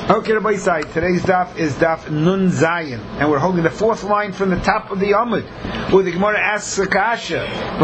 Okay, Rabbi Isai, today's daf is daf Nun Zayin, and we're holding the fourth line from the top of the Amud, where the Gemara asks a kasha,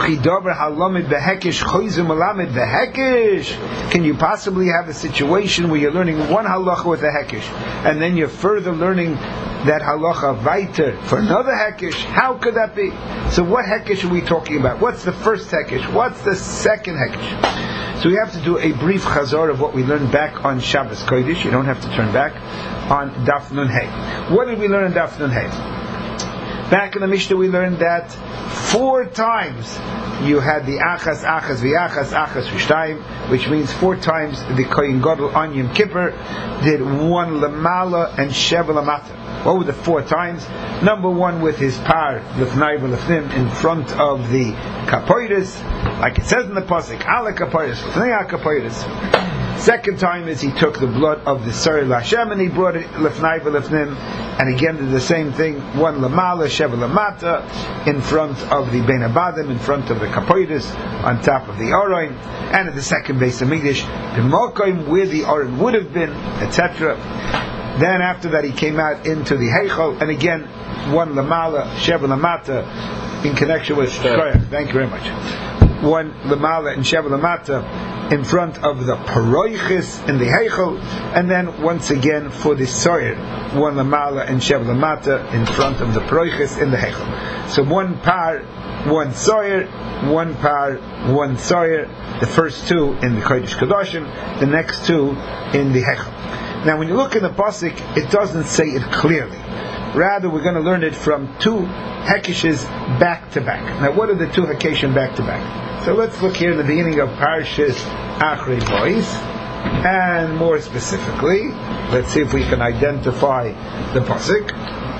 can you possibly have a situation where you're learning one halacha with a hekish, and then you're further learning that halacha weiter for another hekish? How could that be? So what hekish are we talking about? What's the first hekish? What's the second hekish? So we have to do a brief chazor of what we learned back on Shabbos Kodesh. You don't have to turn back on Daf Nun Hey. What did we learn on Daf Nun Hey? Back in the Mishnah we learned that 4 times you had the achas v'shtayim, which means 4 times the Kohen Gadol on Yom Kippur did 1 lamala and 7 lamata. What were the 4 times? Number 1 with his par lefnai v'lefnim in front of the kapoiris, like it says in the pasuk, ala kapoiris lefnei kapoiris. Second time is he took the blood of the Sari Lashem and he brought it lefnai v'lefnim, and again did the same thing, 1 lamala, 7 lamata, in front of the Bein Abadim, in front of the kapoiris, on top of the Aron, and at the second base of Mikdash, the Mokoim where the Aron would have been, etc. Then after that he came out into the Heichal, and again 1 lamala, 7 lamata, in connection with Koyach. Thank you very much. 1 lamala and 7 lamata in front of the Paroichis in the Heichal, and then once again for the Soyer, 1 lamala and 7 lamata in front of the Paroichis in the Heichal. So 1 par, 1 Soyer, 1 par, 1 Soyer, the first 2 in the Kodesh Kodashim, the next 2 in the Heichal. Now when you look in the pasuk, it doesn't say it clearly. Rather, we're going to learn it from 2 hekishes back to back. Now what are the 2 hekishim back to back? So let's look here in the beginning of Parshas Achrei Bois, and more specifically, let's see if we can identify the pasuk.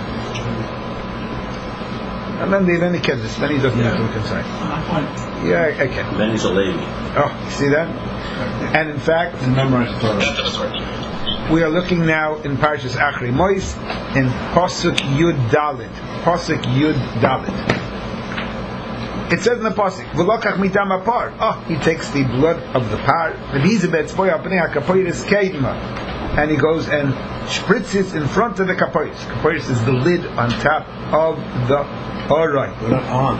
And then he doesn't need to look inside. Yeah, okay. Then he's a lady. Oh, you see that? And in fact, we are looking now in Parshas Achrei Mois in Pasuk Yud Dalet. Pasuk Yud Dalet. It says in the Pasuk, V'lokach mitam apar. Oh, he takes the blood of the par, and he goes and spritzes in front of the kaporis. Kaporis is the lid on top of the oray. Not on.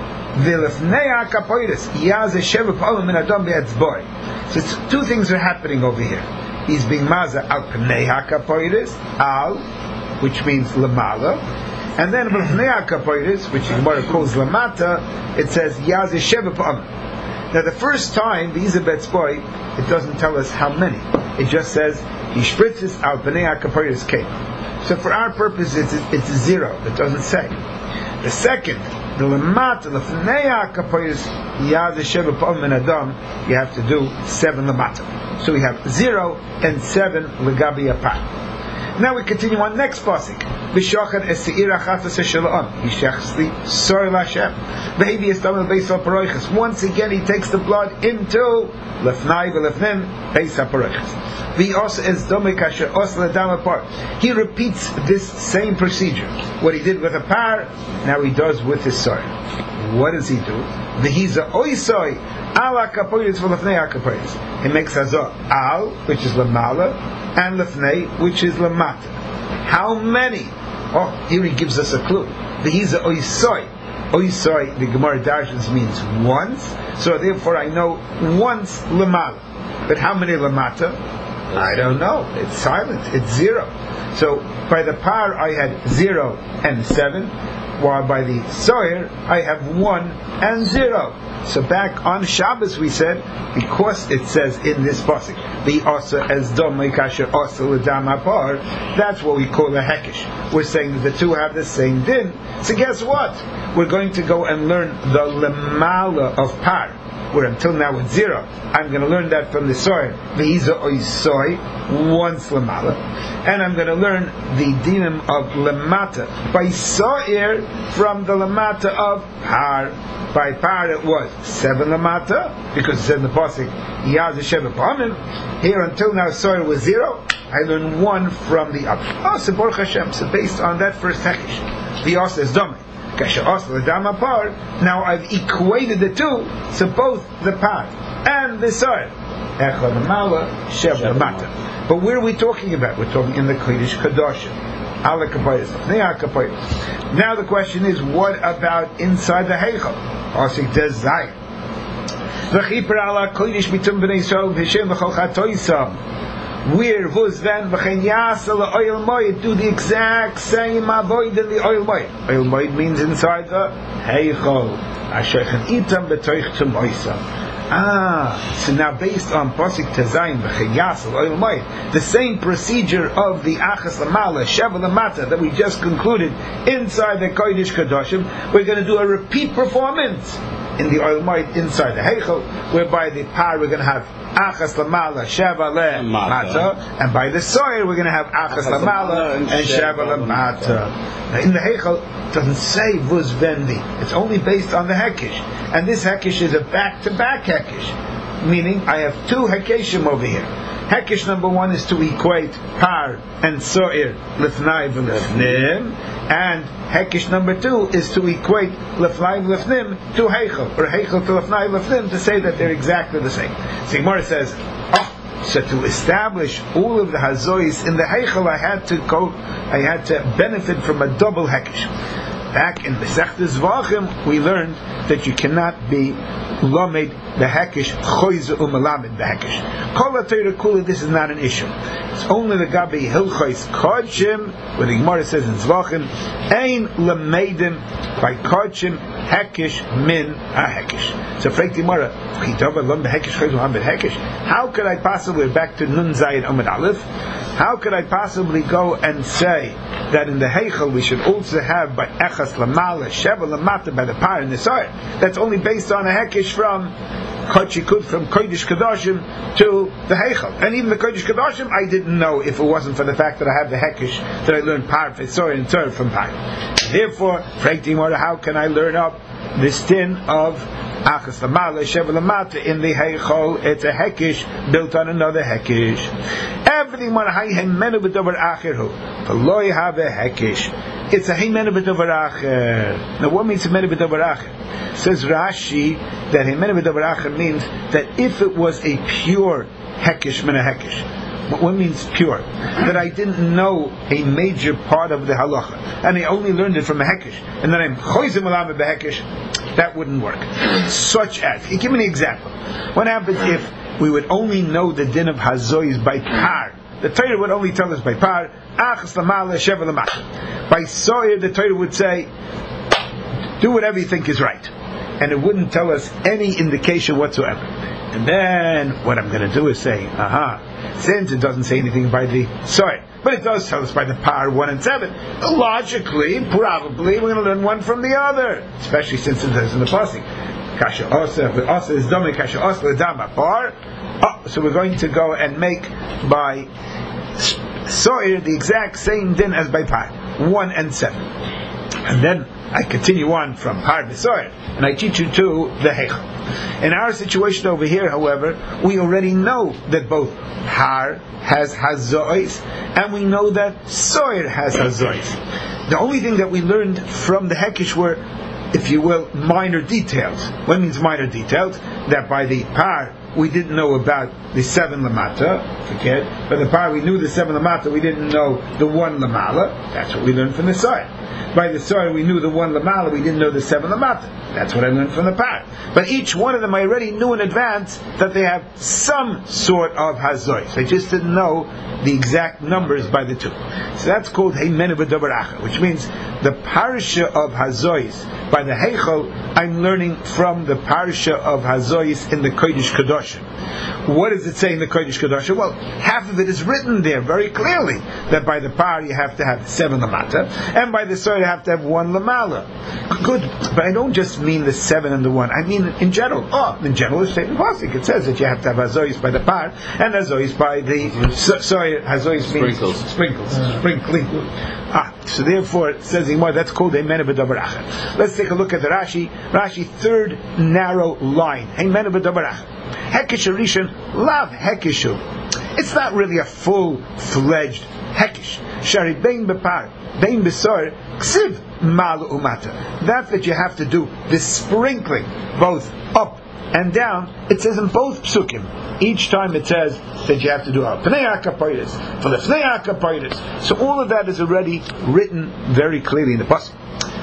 So 2 things are happening over here. He's being maza al pnei hakapoiris, al, which means lamala, and then pnei hakapoiris, which the Gemara calls lamata, it says yaz sheva pa'am. Now the first time the Izabet's boy, it doesn't tell us how many. It just says he spritzes al pnei hakapoiris cake. So for our purpose, it's 0. It doesn't say. The second, the lamata, the pnei hakapoiris yaz sheva pa'am and adam, you have to do 7 lamata. So we have 0 and 7 legabi apart. Now we continue on next pasuk. V'shachan esseira chatas eshelon. He shechs the sor l'Hashem. V'hevi estam l'beis ha'paroiches. Once again he takes the blood into lefnai v'lefnim beis ha'paroiches. V'os es domei kasher os l'adam apart. He repeats this same procedure. What he did with a par, now he does with his sor. What does he do? V'hiza oisoi ala kapoiris v'lefnei ha'kapoiris. He makes hazor al, which is lamala, and lefnei, which is lamata. How many? Oh, here he gives us a clue. V'hiza oisoi. Oisoi, the Gemara Darshans means once, so therefore I know once lamala. But how many lamata? I don't know. It's silent. It's 0. So by the par I had 0 and 7, while by the soyer I have 1 and 0. So back on Shabbos we said, because it says in this pasuk, the asa as domei kasher asa l'dam apar, that's what we call a hekish. We're saying that the 2 have the same din. So guess what? We're going to go and learn the lemala of par, where until now it's 0. I'm going to learn that from the soyer, v'hiza oisoi, once lemala, and I'm going to learn the dinim of lemata by soyer from the lemata of par. By par it was 7 lamata, because it said in the pasuk yaz sheva pa'amim. Here until now soyer was 0. I learned 1 from the other. Oh, so Baruch Hashem. So based on that first hekish, the os is domei. Now I've equated the 2, so both the par and the soyer Echad Lamala, Sheva Lamata. But where are we talking about? We're talking in the Kodesh Kadoshim. Ala Kapayas, Nea Kapayas. Now the question is, what about inside the Heichal? Asik Desire. V'chiper ala Kodesh Mitum B'nei Yisrael V'Shem V'chol Chatoisam. Where was then V'chein Yasa L'Oil Moed do the exact same avoid in the Oil Moed. Oil Moed means inside the Heichal. Asherchen Itam B'toich Tumoisam. So now based on Pasik Tezayin V'chein Yasa L'Oil Moed, the same procedure of the Achas Lamala, Sheva Lamata that we just concluded inside the Kodesh Kadoshim, we're going to do a repeat performance in the Oil Moed inside the Heichal, whereby the par we're going to have Achas Lamala, Sheva Lamata, and by the Soyer we're going to have Achas Lamala and Sheva Lamata. Now in the Heichal, it doesn't say Vuz Vendi, it's only based on the Hekish, and this Hekish is a back-to-back Hekish, meaning I have two Hekishim over here. Hekish number one is to equate par and Soyer Lifnai V'Lifnim, and Hekish number two is to equate Lifnai V'Lifnim to Heichel, or Heichel to Lifnai V'Lifnim, to say that they're exactly the same. So Gemara says, so to establish all of the Hazois in the Heichel, I had to benefit from a double Hekish. Back in Masechtas Zvachim, we learned that you cannot be Lamed the Hekish, Choyze Umalamed the Hekish. Kol HaTorah Kula, this is not an issue. It's only the Gabi Hilchos Kodshim, where the Gemara says in Zvachim, Ein Lamedim by Kodshim Hekish min HaHekish. So Frek Gemara, how could I possibly, back to Nun Zayin Amud Aleph, how could I possibly go and say that in the Heichel we should also have by Echas Lamala, Sheva Lamata, by the Par and the Soyer? That's only based on a Hekish from Kodesh Kadoshim to the Heichel. And even the Kodesh Kadoshim, I didn't know if it wasn't for the fact that I have the Hekish, that I learned Par, Soyer, and Tzor from Par. Therefore, how can I learn up this din of Achas Lamala, Sheva Lamata in the Heichel? It's a Hekish built on another Hekish. Everything one Haymenu b'dover acherhu. V'lo have a Hekish. It's a Haymenu b'dover acher. Now, what means Haymenu b'dover acher? Says Rashi that Haymenu b'dover acher means that if it was a pure Hekish min a Hekish. What means pure? That I didn't know a major part of the halacha, and I only learned it from a Hekish, and then I'm choizim alam b'Hekish. That wouldn't work. Such as, give me an example. What happens if we would only know the din of Hazois by par? The Torah would only tell us by par, Achas Lamala, Sheva Lamata. By Soyer, the Torah would say, do whatever you think is right. And it wouldn't tell us any indication whatsoever. And then, what I'm going to do is say, since it doesn't say anything by the Soyer, but it does tell us by the par 1 and 7. Logically, probably, we're going to learn one from the other. Especially since it says in the Pasuk. Kasha Osa is Dome, Kasha Osa Ledama Par. So we're going to go and make by Soyer the exact same din as by par 1 and 7. And then I continue on from par to Soyer, and I teach you to the Heichel. In our situation over here, however, we already know that both Har has Hazois, and we know that Soyer has Hazois. The only thing that we learned from the Hekish were, if you will, minor details. What means minor details? That by the Par we didn't know about the 7 Lamata, forget. By the Par we knew the 7 Lamata, we didn't know the 1 Lamala. That's what we learned from the Soyer. By the Soyer we knew the 1 Lamala, we didn't know the 7 Lamata. That's what I learned from the Par. But each one of them I already knew in advance that they have some sort of Hazois. I just didn't know the exact numbers by the two. So that's called Heimenu b'dover acher, which means the Parsha of Hazois by the Heichel, I'm learning from the Parsha of Hazois in the Kodesh Kadoshim. What does it say in the Kodesh Kadoshim? Well, half of it is written there very clearly, that by the Par you have to have 7 Lamata, and by the Soyer you have to have 1 Lamala. Good, but I don't just mean the 7 and the 1, I mean in general. In general it's stated in Pasuk. It says that you have to have Hazois by the Par, and Hazois by the Soyer. Hazois means sprinkles, sprinkling. So therefore it says in Gemara, that's called Heimenu b'dover acher. Let's take a look at the Rashi. Rashi, third narrow line. Heimenu b'dover acher. Hekish Rishon, lav hekishu. It's not really a full-fledged hekish. Shari bein bepar, bein besor, ksiv malu umata. That you have to do the sprinkling, both up and down, it says in both psukim. Each time it says that you have to do al pnei hakaporos, for the pnei hakaporos. So all of that is already written very clearly in the pasuk.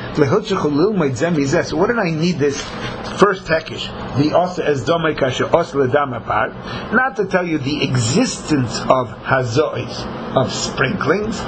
So what did I need this first hekish? The asa as domei kasher asa ledam apar, not to tell you the existence of hazois, of sprinklings,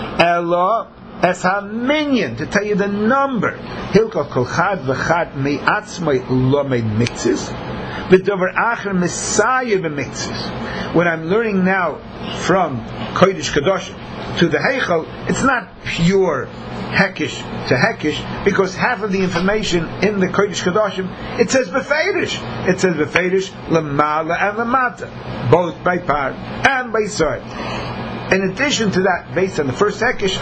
elo as ha-minyan, to tell you the number. Hilka kol chad v'chad me'atzmai lomed mitzvahs, v'dover acher messiah b'mitzvahs. What I'm learning now from Kodesh Kadoshim to the Heichal, it's not pure hekish to hekish, because half of the information in the Kodesh Kadoshim, it says beferish. It says beferish lamala and lamata, both by par and by sor. In addition to that, based on the first hekish,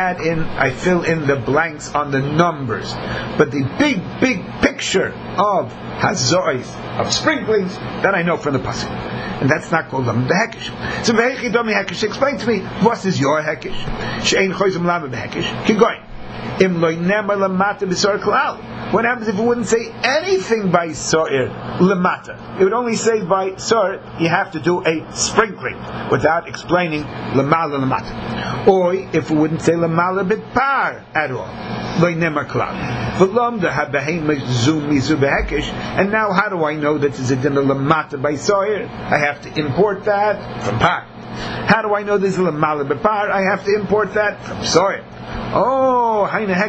I fill in the blanks on the numbers. But the big picture of hazois, of sprinklings, that I know from the pasuk. And that's not called the hekish. So ve'hechi domi hekish, explain to me, what is your hekish? She'ein choizim lama behekish. Keep going. Im loy nemar lamata b'sor klal. What happens if it wouldn't say anything by so'ir lamata? It would only say by so'ir, you have to do a sprinkling, without explaining lamala lamata. Or if it wouldn't say lamala b'par at all, loy nemar klal. V'lomda habehem zu mizu behekish. And now how do I know that there's a din of lamata by so'ir? I have to import that from par. How do I know there's a lamala b'par? I have to import that from so'ir. Oh,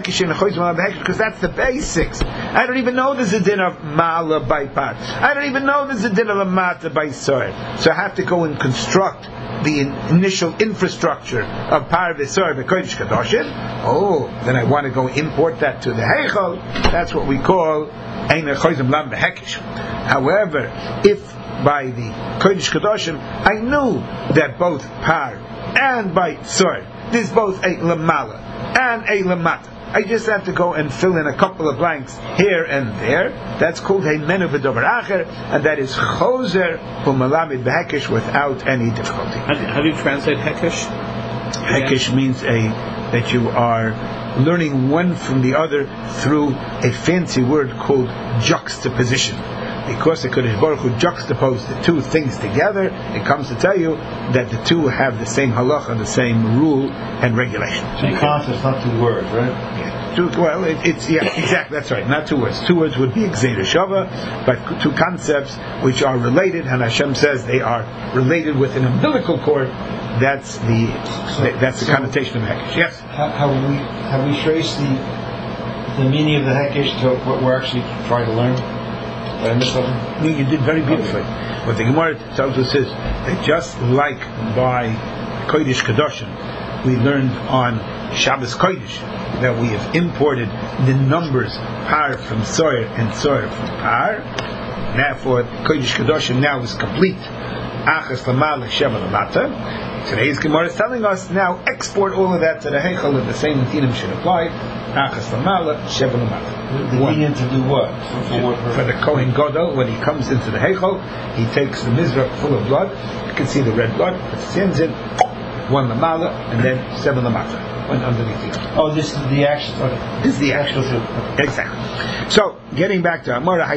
because that's the basics. I don't even know there's a din of mala by par. I don't even know there's a din of lamata by soir. So I have to go and construct the initial infrastructure of par v'soir v'kodesh kadoshim. Oh, then I want to go import that to the heichal. That's what we call ein choizim lam behekish. However, if by the kodesh kadoshim I knew that both par and by soir there's both a lamala and a lamata, I just have to go and fill in a couple of blanks here and there. That's called a menu v'dover acher, and that is choser u'malamid behekish without any difficulty. How do you translate hekish? Hekish means that you are learning one from the other through a fancy word called juxtaposition. Because the Kodesh Baruch Hu juxtaposed the two things together, it comes to tell you that the two have the same halacha, the same rule and regulation. Two concepts, not two words, right? Yeah. Exactly, that's right. Not two words. Two words would be Gzeira Shava, but two concepts which are related, and Hashem says they are related with an umbilical cord. That's the connotation of Hekesh. Yes. Have we traced the meaning of the Hekesh to what we're actually trying to learn? You did very beautifully. What the Gemara tells us is that just like by Kodesh Kadoshim, we learned on Shabbos Kodesh that we have imported the numbers par from Soyer and Soyer from par. Therefore, Kodesh Kadoshim now is complete. Achas Lamal Sheva Lamata. Today's Gemara is telling us now export all of that to the Heichal, and the same dinim should apply. Achas Lamala Sheva Lamata. The dinim to do what? For the Kohen Gadol, when he comes into the Heichal, he takes the mizrach full of blood. You can see the red blood. Puts his hands in, one Lamala, and then Sheva Lamata. Went underneath the other. Oh, this is the actual. Okay. This is the actual. Exactly. So, getting back to Amara,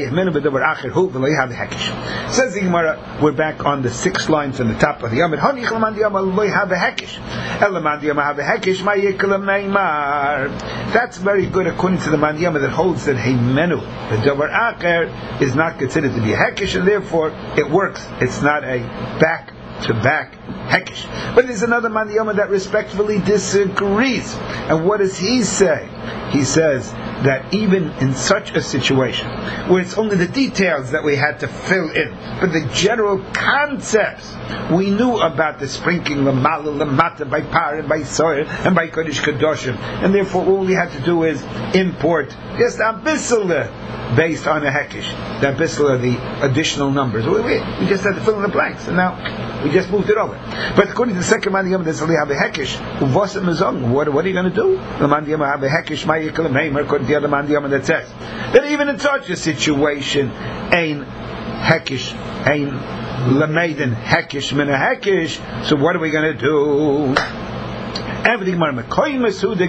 says the Gemara, we're back on the 6th line from the top of the Yamid. That's very good according to the Mandiyama that holds that Heimenu, the Davar Acher, is not considered to be a Hekish, and therefore it works. It's not a back-to-back Hekish. But there's another Mandiyama that respectfully disagrees. And what does he say? He says that even in such a situation, where it's only the details that we had to fill in, but the general concepts, we knew about the sprinkling, lamala, lamata, by par and by soil, and by kodesh kadoshim, and therefore all we had to do is import just a bissel based on a hekish, the bissel, the additional numbers. We just had to fill in the blanks, and now we just moved it over. But according to the second mandiyam, there's only have a hekish. What are you going to do? The mandiyam have a hekish, according to the other mandiyam that says that even in such a situation, ein hekish, ein lameiden hekish min a hekish. So what are we going to do?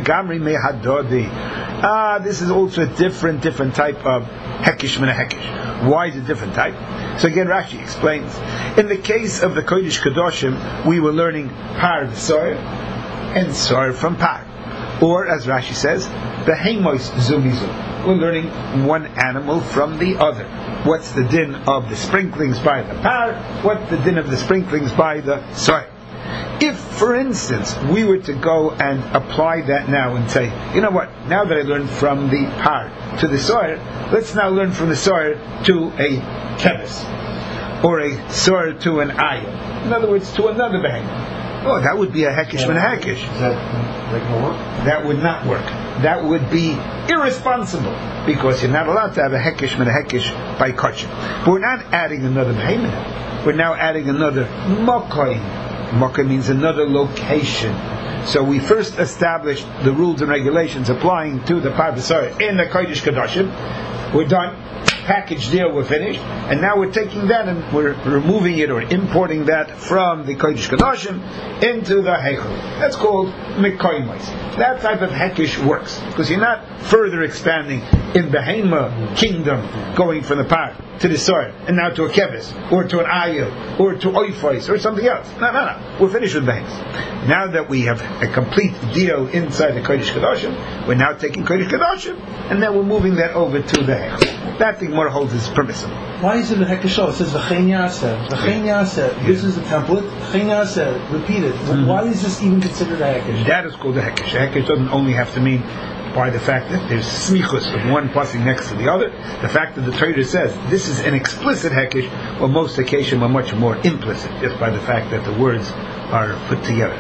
This is also a different type of hekish min a hekish. Why is it a different type? So again, Rashi explains. In the case of the Kodesh Kedoshim, we were learning par v'soir and soir from par. Or, as Rashi says, behemois zumizu. We're learning one animal from the other. What's the din of the sprinklings by the par? What's the din of the sprinklings by the soir? If, for instance, we were to go and apply that now and say, you know what, now that I learned from the par to the soir, let's now learn from the soir to a kevis, or a soir to an ayah. In other words, to another behemoth. Oh, that would be a hekish min hekish. Is that going to work? That would not work. That would be irresponsible, because you're not allowed to have a hekish min hekish by kachim. But we're not adding another behemoth. We're now adding another mokoim. Mokoim means another location. So we first established the rules and regulations applying to the par v'soir in the Kodesh Kedoshim. We're done. Package deal, we're finished, and now we're taking that and we're removing it or importing that from the Kodesh Kedoshim into the Heichel. That's called Mekoimos. That type of Hekish works, because you're not further expanding in Behema kingdom, going from the Par to the Soir, and now to a Kevis, or to an Ayil, or to Oifos, or something else. No. We're finished with Behems. Now that we have a complete deal inside the Kodesh Kedoshim, we're now taking Kodesh Kedoshim, and then we're moving that over to the Heichel. That thing more holds is permissible. Why is it a Hekashah? It says V'chein Yaseh. This is the template. V'chein Yaseh. Repeat it. Why is this even considered a Hekesh? That is called a Hekesh. A Hekesh doesn't only have to mean by the fact that there's smichus of one passing next to the other. The fact that the Torah says this is an explicit Hekesh, on most occasions are much more implicit, just by the fact that the words are put together.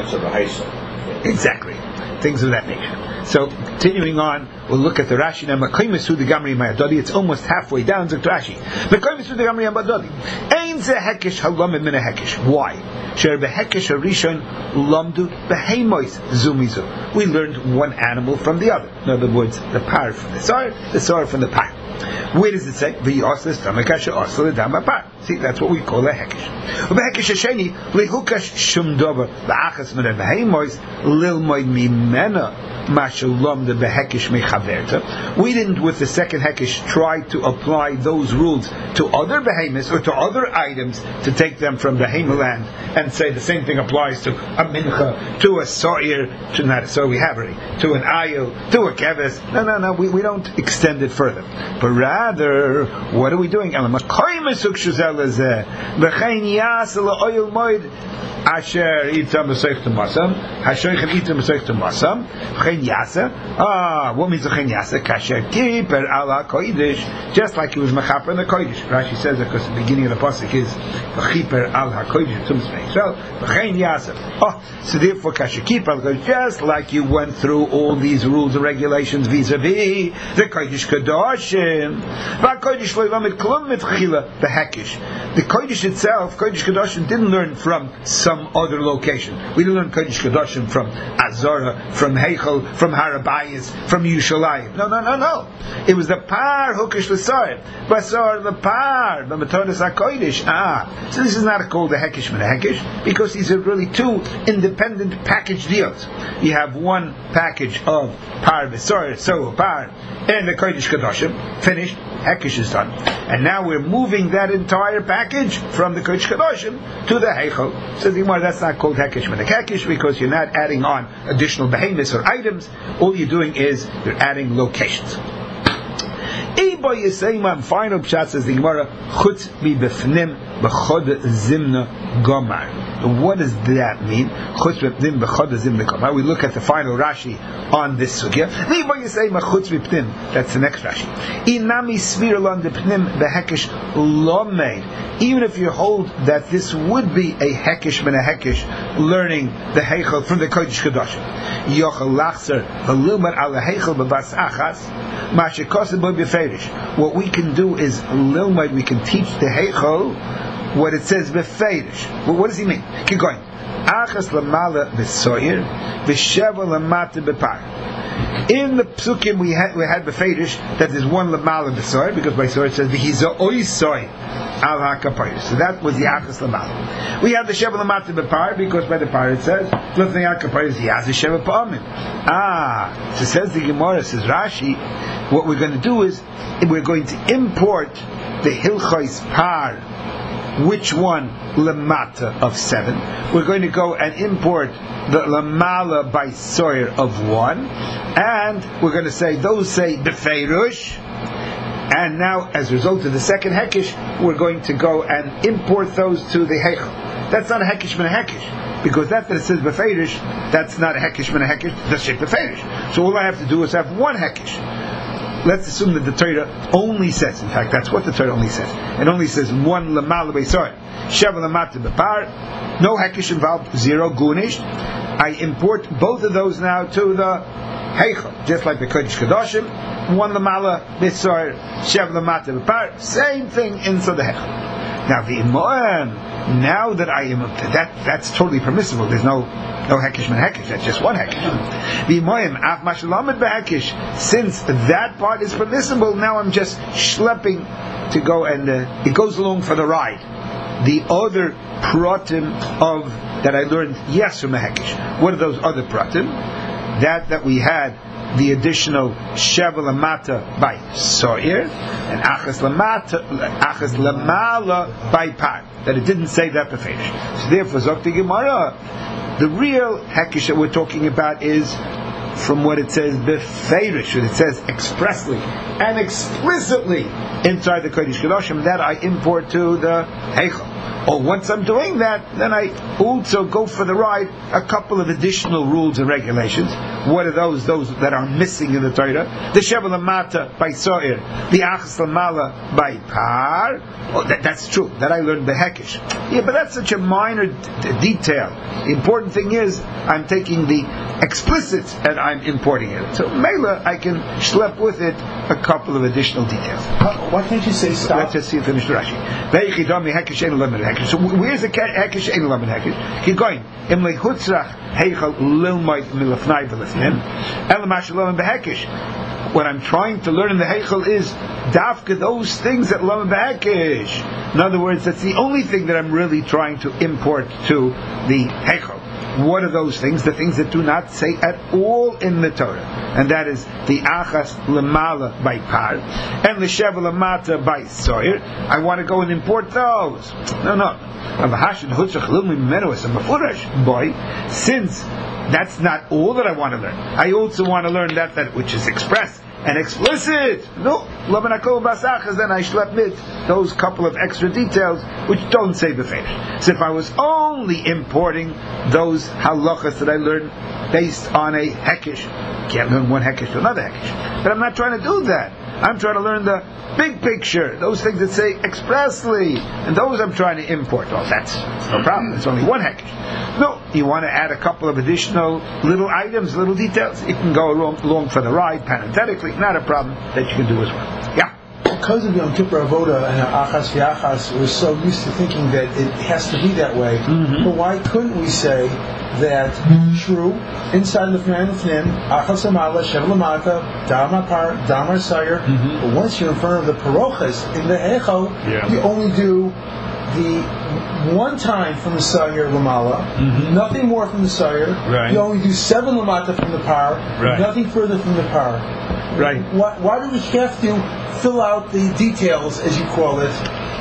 Exactly. Things of that nature. So, continuing on, we'll look at the Rashi now. Mekoimesu de Gamri Mayadodi. It's almost halfway down to Rashi. Mekoimesu de Gamri Mayadodi. Ein ze hekesh halamid min hekesh. Why? Sher behekesh harishon lamdu behemois zumizu. We learned one animal from the other. In other words, the par from the soir from the par. Where does it say? V'yosles tamekasha osel edam par. See, that's what we call a hekesh. Ubehekesh hasheni lehukash shum dover la'achas min behemois lilmoid mimena. We didn't, with the second hekesh, try to apply those rules to other behemoths or to other items to take them from behemah land and say the same thing applies to a mincha, to a soir, to not a soir we have already, to an ayil, to a keves. No, we don't extend it further. But rather, what are we doing? Asher itam b'seich masam, hashoichem itam b'seich masam, v'chein yasa. What means v'chein yasa? Kasher kiper ala kodesh, just like he was mechaper in the kodesh. Rashi says that because the beginning of the pasuk is v'chiper al hakodesh tum Yisrael, v'chein yasa. So therefore kasher kiper al kodesh, just like you went through all these rules and regulations vis-a-vis the kodesh kedoshim, v'kodesh lo yelamed klum mitchila b'hekish. The kodesh itself, kodesh kedoshim, didn't learn from some other location. We didn't learn Kodesh Kedoshim from Azara, from Heichel, from Harabayis, from Yushalayim. No. It was the par hukish l'soir, basar the par, the metodas hakodesh. So this is not called a hekish min hekish, because these are really two independent package deals. You have one package of par basar, so par, and the Kodesh Kedoshim finished. Hekish is done, and now we're moving that entire package from the Kodesh Kedoshim to the Heichel. Says the Gemara, that's not called Hekish min hekish, because you're not adding on additional behemoths or items. All you're doing is you're adding locations. Final pshat, says the Gemara, chutz mi befnim b'chod zimna gomar. What does that mean? Chutz b'pnim b'chod zimna gomar. We look at the final Rashi on this sugya. That's the next Rashi. Inami svir lon depnim b'hekish lomeid. Even if you hold that this would be a hekish min hekish, learning the heichel from the Kodesh Kedoshim, yochel lachzer v'lilmar al heichel b'bas achas. What we can do is lilmad, we can teach the heichel what it says befeirish. Well, what does he mean? Keep going. Achas lamala b'soyer v'sheva lamata b'par. In the psukim we had befeirish that there's one lamala b'soyer, because by soyer it says v'hiza oisoy al hakapayir. So that was the achas lamala. We have the sheva lamata b'par, because by the par it says l'fnei hakapayir ziyaz sheva pa'amim. So says the Gemara, says Rashi, what we're going to do is we're going to import the Hilchos Par, which one? Lamata of 7. We're going to go and import the Lamala by Soyer of 1, and we're going to say those say Befeirush. And now, as a result of the second Hekesh, we're going to go and import those to the Heichel. That's not a Hekesh min a Hekesh, because that it says Befeirush, that's not a Hekesh min a Hekesh, that's just Befeirush. So all I have to do is have one Hekesh. Let's assume that the Torah only says, in fact, that's what the Torah only says. It only says one Lamala Beisoy, Sheva Lamata Bepar, no Hekesh involved, 0 Gunish. I import both of those now to the Heichel, just like the Kodesh Kadoshim, one Lamala Beisoy, Sheva Lamata Bepar, same thing inside the Heichel. Now the Imoam, now that I am that's totally permissible. There's no Hekesh min Hekesh. That's just one Hekesh. The Imoim af mashalamed beHekesh. Since that part is permissible, now I'm just schlepping to go and it goes along for the ride. The other pratim of that I learned from a Hekesh. What are those other pratim? That we had the additional Sheva Lamata by Soyer and Achas Lamala by Par. That it didn't say that befeirush. So therefore, Zokti Gemara, the real Hekesh that we're talking about is from what it says befeirush, what it says expressly and explicitly inside the Kodesh Kedoshim, that I import to the Heichel. Or once I'm doing that, then I also go for the ride a couple of additional rules and regulations. What are those? Those that are missing in the Torah. The Sheva Lamata by So'ir, the Achas Lamala by Par. Oh, that's true. That I learned the Hekesh. Yeah, but that's such a minor detail. The important thing is I'm taking the explicit and I'm importing it. So Mela, I can schlep with it a couple of additional details. Why can't you say stop? Let's just see and finish the Rashi. So where's the Hekesh Ein Lamed Hekesh? Keep going. Imlei Hutzrach Heichel Lilmoid Milafnai V'Lifnim Elamash Lamed Behekesh. What I'm trying to learn in the Heichel is dafka those things that Lamed Behekesh. In other words, that's the only thing that I'm really trying to import to the Heichel. What are those things? The things that do not say at all in the Torah, and that is the Achas Lamala by Par and the Sheva Lamata by Soyer. I want to go and import those. No. Boy, since that's not all that I want to learn, I also want to learn that which is expressed and explicit. No, then I schlep mit those couple of extra details which don't say befeirush. So if I was only importing those halachas that I learned based on a hekesh, can't learn one hekesh to another hekesh. But I'm not trying to do that. I'm trying to learn the big picture, those things that say expressly, and those I'm trying to import. Well, that's no problem. It's only one hekesh. No, you want to add a couple of additional little items, little details. It can go along for the ride, parenthetically, not a problem that you can do as well. Yeah. Because of Yom Kippur Avoda and Achas V'Achas, we're so used to thinking that it has to be that way. Mm-hmm. But why couldn't we say that true inside Lefnei Lefnim, Achas Amala, Shev Lamata, Damar Par, Damar Sayer. But once you're in front of the Parochas in the Echel, you only do the one time from the Sayer Lamala, nothing more from the Sayer. Right. You only do 7 Lamata from the Par, nothing further from the Par. Right. Why do we have to fill out the details, as you call it?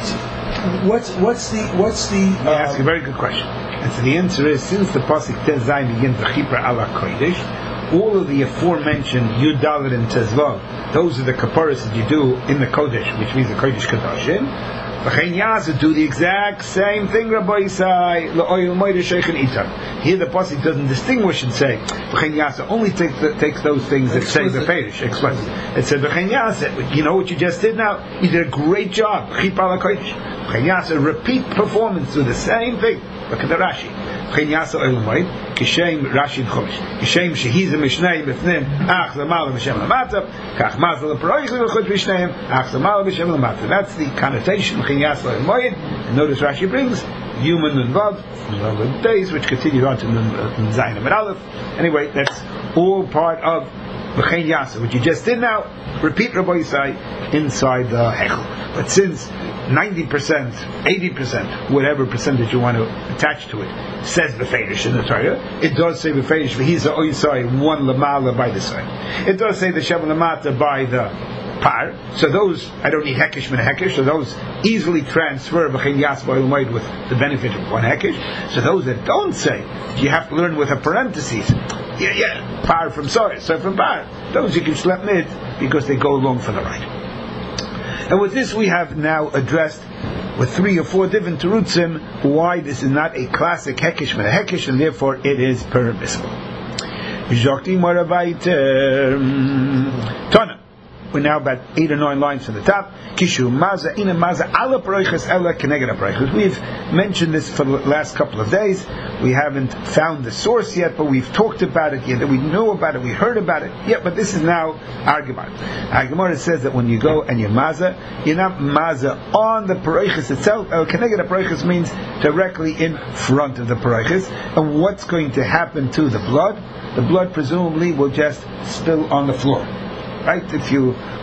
What's the? You ask a very good question. And so the answer is, since the pasuk Tez Zayin begins the Chipra ala Kodesh, all of the aforementioned Yud Dalet and Tezvav, those are the kaparas that you do in the Kodesh, which means the Kodesh Kadoshim. V'chein Yasu do the exact same thing, Rabbi Yisai, L'oyel Moed Sheikhen Itam. Here the pasuk doesn't distinguish and say V'chein Yasu only takes those things that say the Fedish explicit. It said V'chein Yasu. You know what you just did now? You did a great job. Chipra ala Kodesh. V'chein Yasu, repeat performance, do the same thing. Look at the Rashi. V'chein Yasu oil moed kishem Rashi Chumash kishem shehiz mishnei b'fnim ach zamala b'shem lamata kach mazal l'proich l'chut b'shneim ach zamala b'shem lamata. That's the connotation. V'chein Yasu oil moed. And notice Rashi brings human and vav days, which continued on to Zayin and Aleph. Anyway, that's all part of V'chein Yasu, which you just did now. Repeat Rabbi Yisai inside the Heichel. But since 90%, 80%, whatever percentage you want to attach to it, says Befeirush in the Torah, it does say Befeirush V'hiza Oisai, one Lamala by the side. It does say the Sheva Lamata by the par. So those, I don't need hekesh min hekesh, so those easily transfer b'chein yasba ilmoid with the benefit of one hekesh. So those that don't say, you have to learn with a parenthesis. Par from soy from par. Those you can schlep mid because they go along for the right. And with this we have now addressed with 3 or 4 different terutzim why this is not a classic hekesh min hekesh, and therefore it is permissible. Tana. We're now about 8 or 9 lines from the top. Kishu maza ina maza ala paroiches ela keneged paroiches. We've mentioned this for the last couple of days. We haven't found the source yet, but we've talked about it yet. We know about it. We heard about it. Yeah, but this is now our Gemara. Our Gemara says that when you go and you maza, you're not maza on the paroiches itself. El keneged paroiches means directly in front of the paroiches. And what's going to happen to the blood? The blood presumably will just spill on the floor. Right? If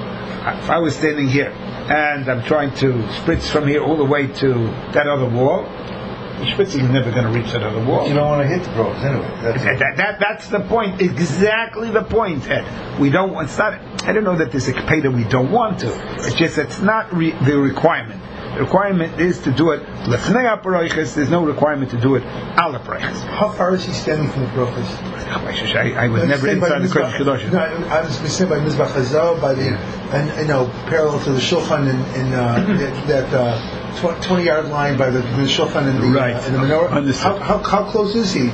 I was standing here and I'm trying to spritz from here all the way to that other wall, the spritzing is never going to reach that other wall. You don't want to hit the brogues anyway. That's the point. Exactly the point, Ed. We don't want. It's not. I don't know that there's a kapeda we don't want to. It's just it's not the requirement. The requirement is to do it lefnei aparoiches. There's no requirement to do it al aparoiches. How far is he standing from the brochus? I was never inside the Kodesh Kedoshim. No, I was saying by Mizbach Hazar, by the parallel to the Shulchan in that 20-yard line by the Shulchan in the menorah. How close is he?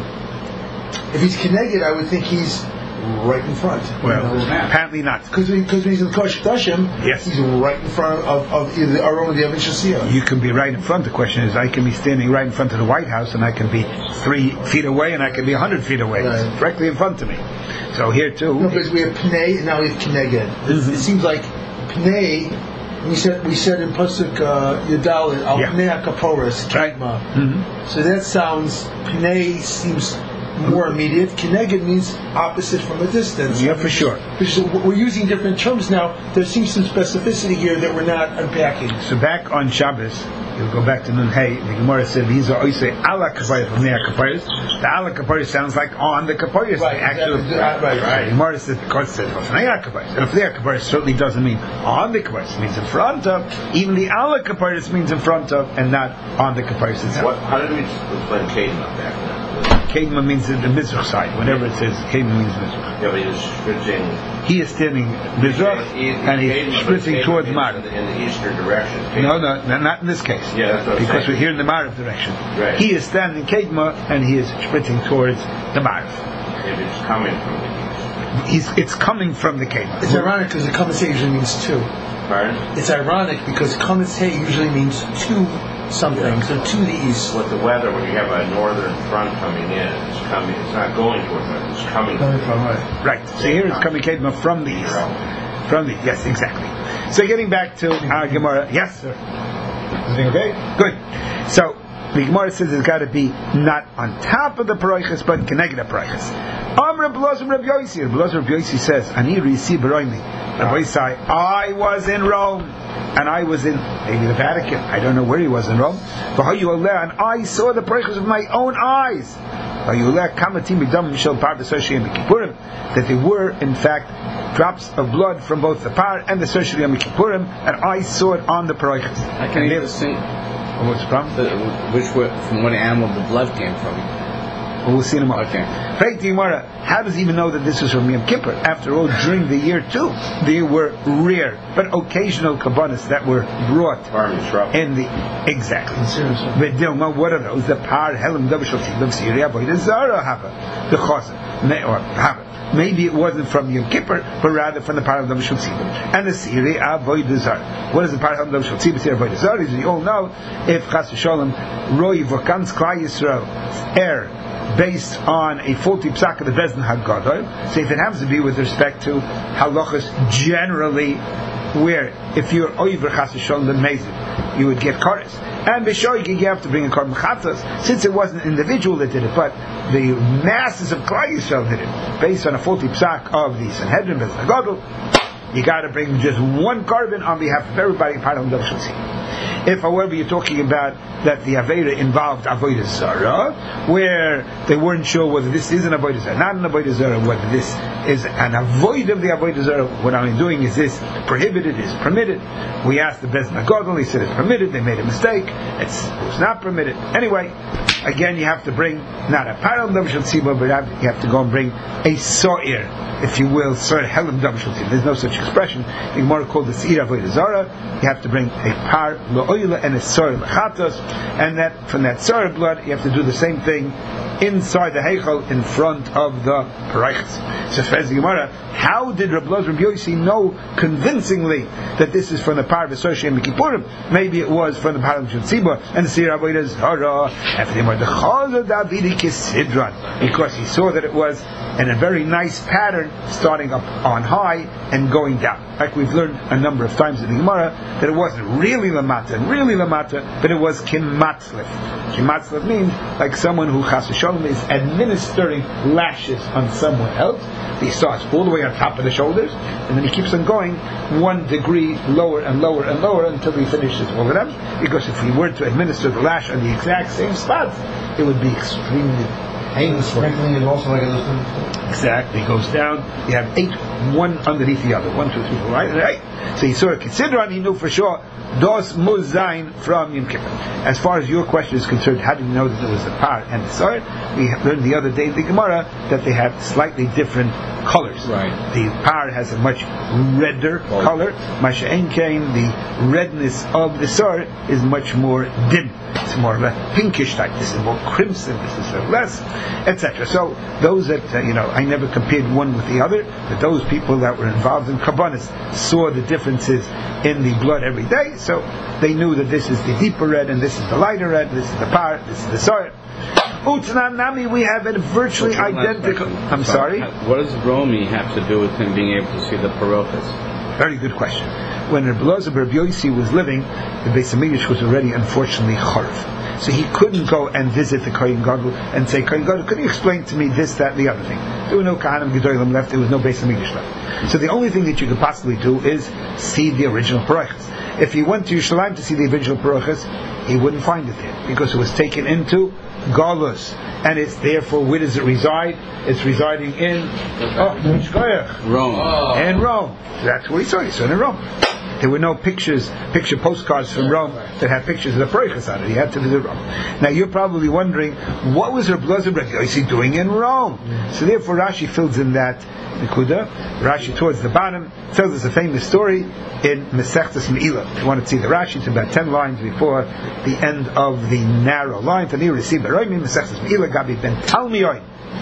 If he's keneged, I would think he's right in front. Well, apparently not. Because when he's in the Kodesh Kedoshim, yes, he's right in front of either Aron or the Avin Shasiyah. You can be right in front. The question is, I can be standing right in front of the White House, and I can be 3 feet away, and I can be 100 feet away, right, directly in front of me. So here too. No, because we have Pnei, and now we have Keneged. It seems like Pnei. We said in Pasuk Yudal Al Pnei HaKaporos Kidma. So that sounds, Pnei seems more immediate. Keneged means opposite from a distance. Yeah, for sure. So we're using different terms now. There seems some specificity here that we're not unpacking. So back on Shabbos, you'll go back to Nun Hey. The Gemara said these are oisei ala kapayos from near kapayos. The ala kapayos sounds like on the kapayos. Right. Right. The Gemara said because it said from near kapayos. And if near kapayos certainly doesn't mean on the kapayos. It means in front of. Even the ala kapayos means in front of and not on the kapayos itself. How did we explain Kedma back then? Kedma means the Mizrach side. Whenever it says Kedma means Mizrach. Yeah, but he was spritzing. He is standing Mizrach and he's spritzing towards Marav. In the eastern direction. No, not in this case. Yeah, that's what because we're here in the Marav direction. Right. He is standing Kedma and he is spritzing towards the Marav. If it's coming from the east. It's coming from the Kedma. It's ironic because the Kamatei usually means 2. Pardon? It's ironic because Kamatei usually means 2 something, so to the east. With the weather, when you have a northern front coming in, it's not going towards it, it's coming from right. So here it's coming Kedma from the east. From the yes, exactly. So getting back to our Gemara, yes, sir. Everything okay? Good. So the Gemara says it's got to be not on top of the paroiches, but keneged the paroiches. Amr Blazim Rabbi Yossi. Blazim Rabbi Yossi says, "Ani risi beroini." Rabbi Yossi, I was in Rome, and I was in maybe the Vatican. I don't know where he was in Rome. And I saw the paroiches with my own eyes. That there were in fact drops of blood from both the par and the Soshel Yom Kippurim, and I saw it on the paroiches. I can even see. What's the problem? From what animal the blood came from. Well, we'll see in a moment. Okay. How does he even know that this was from Yom Kippur? After all, during the year too, there were rare but occasional kabbanas that were brought in the exactly. But what are those? The par helim dabashal Syria, the zara hava, the chazan or hava. Maybe it wasn't from Yom Kippur, but rather from the par of dabashal tzibur. And the Syria avoid the zara. What is the par of dabashal tzibur? Syria avoid the zara. As you all know, if chas v'sholem roi v'kans klai Yisrael based on a faulty psak of the Bezdin HaGadol. So if it happens to be with respect to halachas generally, where if you're over chas v'sholem the mezid, you would get chorus. And b'shoig you have to bring a korban chatas, since it wasn't an individual that did it, but the masses of Klal Yisrael did it, based on a faulty psak of the Sanhedrin Bezdin HaGadol. You got to bring just one korban on behalf of everybody. Part of the If, however, you're talking about that the Aveira involved Avodah Zarah, where they weren't sure whether this is an Avodah Zarah, not an Avodah Zarah, whether this is an avoid of the Avodah Zarah, what I'm doing, is this prohibited, is permitted? We asked the Beis Nagadol, he said it's permitted, they made a mistake, it was not permitted. Anyway, again, you have to bring not a paral dam shel tzibur, but you have to go and bring a so'ir, if you will, so'ir helam dam shel tzibur. There's no such expression. The Gemara called the seir avodah zarah. You have to bring a par lo'oila and a so'ir lechatos, and that from that so'ir blood, you have to do the same thing inside the heichal in front of the paraychas. So says the Gemara, how did Reb Elazar Reb Yossi know convincingly that this is from the par of the so'ir shem Kippurim? Maybe it was from the par of shel tzibur and the seir avodah zarah. After the Gemara, the chazar davidi kisidran, because he saw that it was in a very nice pattern, starting up on high and going down. Like we've learned a number of times in the Gemara, that it wasn't really lamata, but it was kimatzlif. Kimatzlif means like someone who chas v'sholem is administering lashes on someone else. He starts all the way on top of the shoulders, and then he keeps on going 1 degree lower and lower and lower until he finishes all of them. Because if he were to administer the lash on the exact same spot, it would be extremely painful. Sprinkling is also like a little. Exactly. He goes down. You have 8, one underneath the other. 1, 2, 3, 4, right? So he saw a consider, he knew for sure dos muzayin from Yom Kippur. As far as your question is concerned, how did you know that there was a par and the soir? We learned the other day in the Gemara that they have slightly different colors. Right. The par has a much redder color. Masha'en kain, the redness of the soir is much more dim. It's more of a pinkish type. This is more crimson. This is less, etc. So those that I never compared one with the other, but those people that were involved in Kabbanis saw the differences in the blood every day. So they knew that this is the deeper red and this is the lighter red. This is the par. This is the soir. Utnan Nami, we have it virtually identical. I'm sorry. What does Romi have to do with him being able to see the parochas? Very good question. When Reb Elazar Reb Yossi was living, the Beis Hamikdash was already unfortunately charav. So he couldn't go and visit the Kohen Gadol and say, Kohen Gadol, could you explain to me this, that, the other thing? There were no Kahanim Gedolim left, there was no Beis Hamikdash left. So the only thing that you could possibly do is see the original parochas. If he went to Yerushalayim to see the original parochas, he wouldn't find it there, because it was taken into Galus, and it's therefore, where does it reside? It's residing in Rome. And Rome. So that's what he saw. He saw it in Rome. There were no picture postcards from Rome that had pictures of the parochas on it. He had to visit Rome. Now you're probably wondering, what was Reb Elazar Reb Yossi doing in Rome? So therefore Rashi fills in that nekuda. Rashi towards the bottom tells us a famous story in Masechtas Me'ilah. If you want to see the Rashi, it's about 10 lines before the end of the narrow line. Tanir Resi Baroimi Masechtas Me'ilah Gabi Ben Talmiyoy.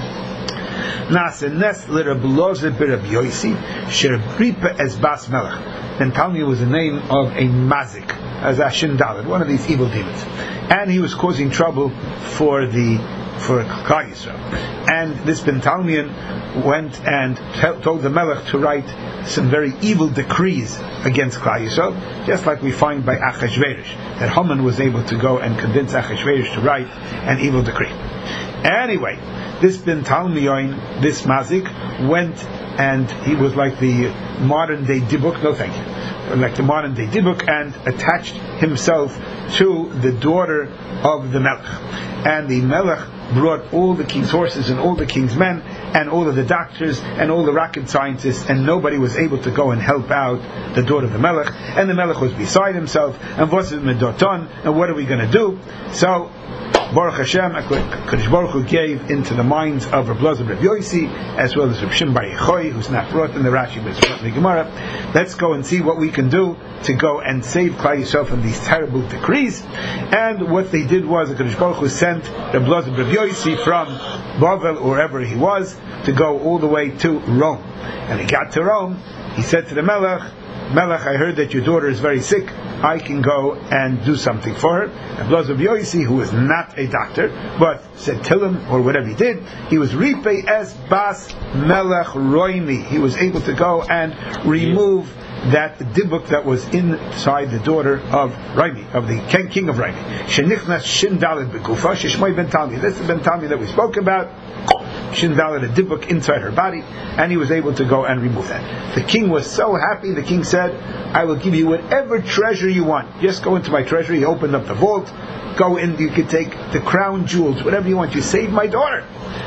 Nasa Nes L'Reb Elazar B'Reb Yossi Sheribripa Es Bas Melech. Ben Talmiyoy was the name of a mazik, as Ashin Dalet, one of these evil demons, and he was causing trouble for Klal Yisrael. And this Ben Talmiyoy went and told the Melech to write some very evil decrees against Klal Yisrael, just like we find by Achashverosh, that Haman was able to go and convince Achashverosh to write an evil decree. Anyway, this Ben Talmiyoy, this mazik, went and he was like the modern day Dibuk, no thank you, like the modern day Dibuk, and attached himself to the daughter of the Melech. And the Melech brought all the king's horses and all the king's men and all of the doctors and all the rocket scientists, and nobody was able to go and help out the daughter of the Melech. And the Melech was beside himself, and what are we going to do? So Baruch Hashem, Kadosh Baruch Hu gave into the minds of Reb Elazar Reb Yossi, as well as Reb Shimon Bar Yochai, who's not brought in the Rashi but it's brought in the Gemara. Let's go and see what we can do to go and save Klal Yisrael from these terrible decrees. And what they did was, Kadosh Baruch Hu sent Reb Elazar Reb Yossi from Bavel, or wherever he was, to go all the way to Rome. And he got to Rome, he said to the Melech, I heard that your daughter is very sick. I can go and do something for her. And Reb Elazar Yossi, who was not a doctor, but said Tilim, or whatever he did, he was Ripei Es Bas Melech Roimi. He was able to go and remove that dibuk that was inside the daughter of Raimi, of the king of Raimi. Shenichnas Shin Dalet Begufa, Shishmai Ben Talmi. This is Ben Talmi that we spoke about. Shin Dalet, a dibuk inside her body, and he was able to go and remove that. The king was so happy. The king said, I will give you whatever treasure you want. Just go into my treasury. He opened up the vault. Go in, you can take the crown jewels, whatever you want. You saved my daughter.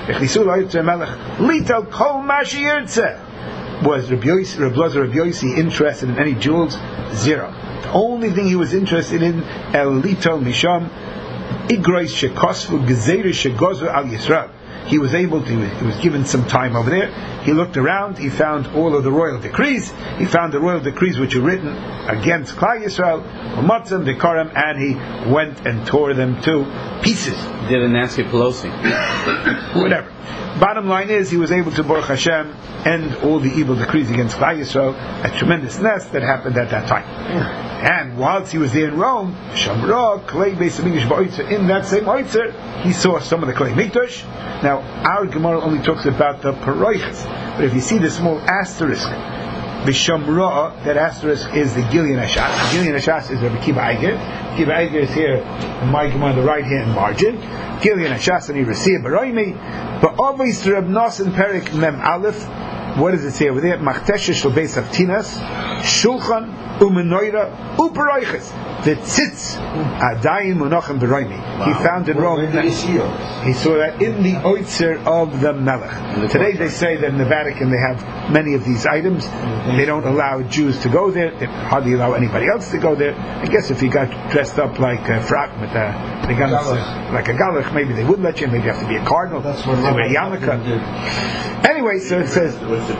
Was Rabbi Yossi interested in any jewels? Zero. The only thing he was interested in, Elito Misham, Igrois Shekosfu Gezeru Shegozu Al Yisrael. He was given some time over there. He looked around, he found all of the royal decrees, he found the royal decrees which were written against Klal Yisrael, Umatzim, Dekarim, and he went and tore them to pieces. Did a Nancy Pelosi. Whatever. Bottom line is, he was able to, Baruch Hashem, end all the evil decrees against Klal Yisrael, a tremendous nest that happened at that time. And whilst he was there in Rome, Shamra, Klei Beis HaMikdash Ba'oitzer, in that same Oitzer, he saw some of the Klei Mikdash. Now, our Gemara only talks about the Paroiches, but if you see the small asterisk, B'Shamra, that asterisk is the Gilead Hashas. Gilead Hashas is Rabbi Kiva Eiger. Kiva Eiger is here in my Gemara on the right hand margin. Gilead Hashas and Yerusiyah Baroimi. But obviously Reb Nosson Perik Mem Aleph. What does it say over there? Machteshes shel Beis Avtinas, Shulchan, Umenoira, Uperoiches. The tzitz, Adayim Munochem Beroimi. He found in Rome. He saw that in the Oitzer of the Melech. Today they say that in the Vatican they have many of these items. They don't allow Jews to go there. They hardly allow anybody else to go there. I guess if you got dressed up like a frock with the guns, like a galach, maybe they would let you. Maybe you have to be a cardinal. That's what a yarmulke. Anyway, so it says.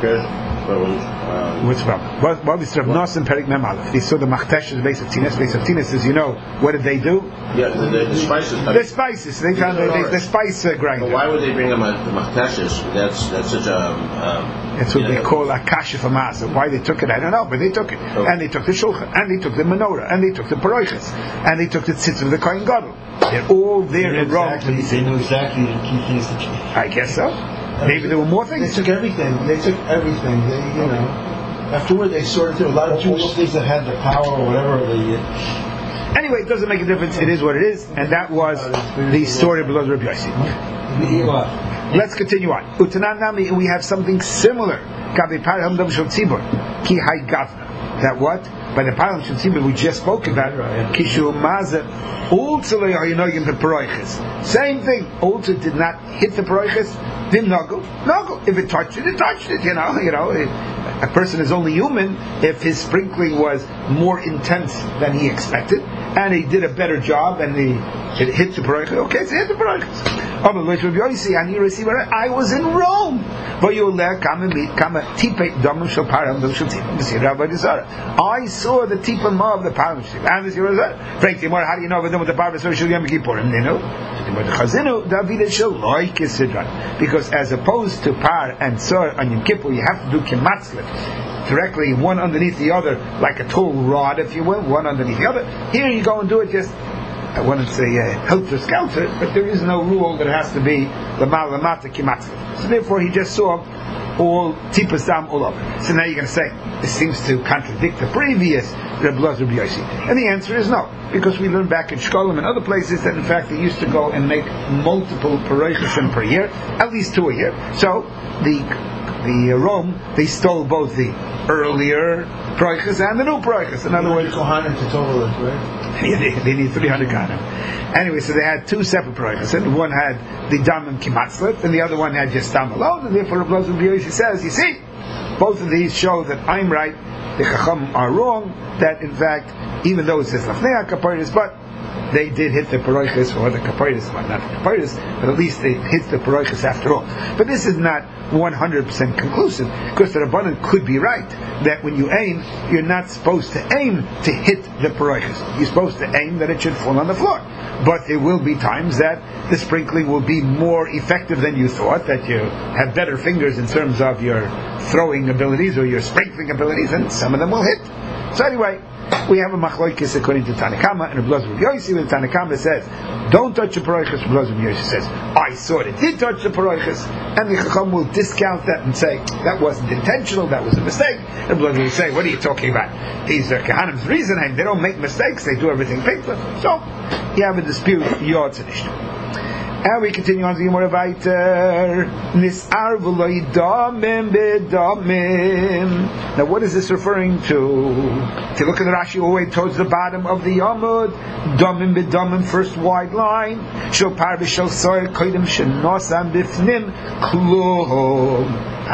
What's the problem? What is Rav Nosson Perik Mem Aleph? They saw the Machteshes Beis Avtinas. Beis Avtinas, as you know, what did they do? Yeah, the spices. The spices. They found the spice grinder. But why would they bring them the Machteshes? That's such a. That's what they call a kasha for masa. Why they took it, I don't know, but they took it. Okay. And they took the shulchan, and they took the menorah, and they took the paroiches, and they took the tzitz of the kohen gadol. They're all there in Rome. They knew exactly the key things to change. I guess so. Maybe there were more things. They took everything. They, afterward they sorted through a lot of Jewish things that had the power or whatever. Anyway, it doesn't make a difference. It is what it is, and that was the story of Rabbi Yossi. Let's continue on. Utananami, we have something similar. That what? By the Param Shel Tzibur we just spoke about. Kishu Maza also the Paroiches. Same thing. Also did not hit the Paroiches. Didn't noggle. If it touched it, it touched it. You know. A person is only human if his sprinkling was more intense than he expected, and he did a better job, and it hit the Paroiches. Okay, so it hit the Paroiches. I was in Rome. I saw the tipah of the Param Shel Tzibur. How do you know the Param Shel Tzibur? Because as opposed to Par and Sor on Yom Kippur, you have to do Kimatzlet directly, one underneath the other, like a tall rod, if you will, one underneath the other. Here you go and do it just, I wanted to say helter-skelter, but there is no rule that it has to be Lamal Lamata Kimatzlet. So therefore he just saw all Tipas Dam all over. So now you're going to say, this seems to contradict the previous Reb Elazar Rabbi Yossi. And the answer is no, because we learned back in Shkolim and other places that in fact they used to go and make multiple Paroiches per year, at least 2 a year. So the Rome, they stole both the earlier Paroiches and the new Paroiches. In other words, Kohanim to total it, right? Yeah, they need 300 Kohanim. Anyway, so they had 2 separate Paroiches. And one had the Dam and Kimatzlet, and the other one had just Dam alone. And therefore, Reb Elazar Rabbi Yossi says, you see, both of these show that I'm right, the Chacham are wrong, that in fact, even though it says Lafnei HaKaporos, but they did hit the Paroiches, or the Kaporos, well, not the Kaporos, but at least they hit the Paroiches after all. But this is not 100% conclusive, because the Rabbanan could be right, that when you aim, you're not supposed to aim to hit the Paroiches. You're supposed to aim that it should fall on the floor. But there will be times that the sprinkling will be more effective than you thought, that you have better fingers in terms of your throwing abilities or your sprinkling abilities, and some of them will hit. So anyway, we have a machlokes according to Tanakama and Reb Elazar Rabbi Yossi. When Tanakama says, "Don't touch the paroiches," Reb Elazar Rabbi Yossi says, "I saw it did touch the paroiches," and the Chacham will discount that and say that wasn't intentional, that was a mistake. Reb Elazar will say, "What are you talking about? These are Kahanim's reasoning. They don't make mistakes. They do everything perfectly." So you have a dispute. And we continue on to the Gemara Vayter. Nis'ar v'lo damim b'damim. Now what is this referring to? If you look at the Rashi all the way towards the bottom of the Yamud, damim b'damim, first wide line. Shel par v'shel soyer koydem shenosam b'fnim klum.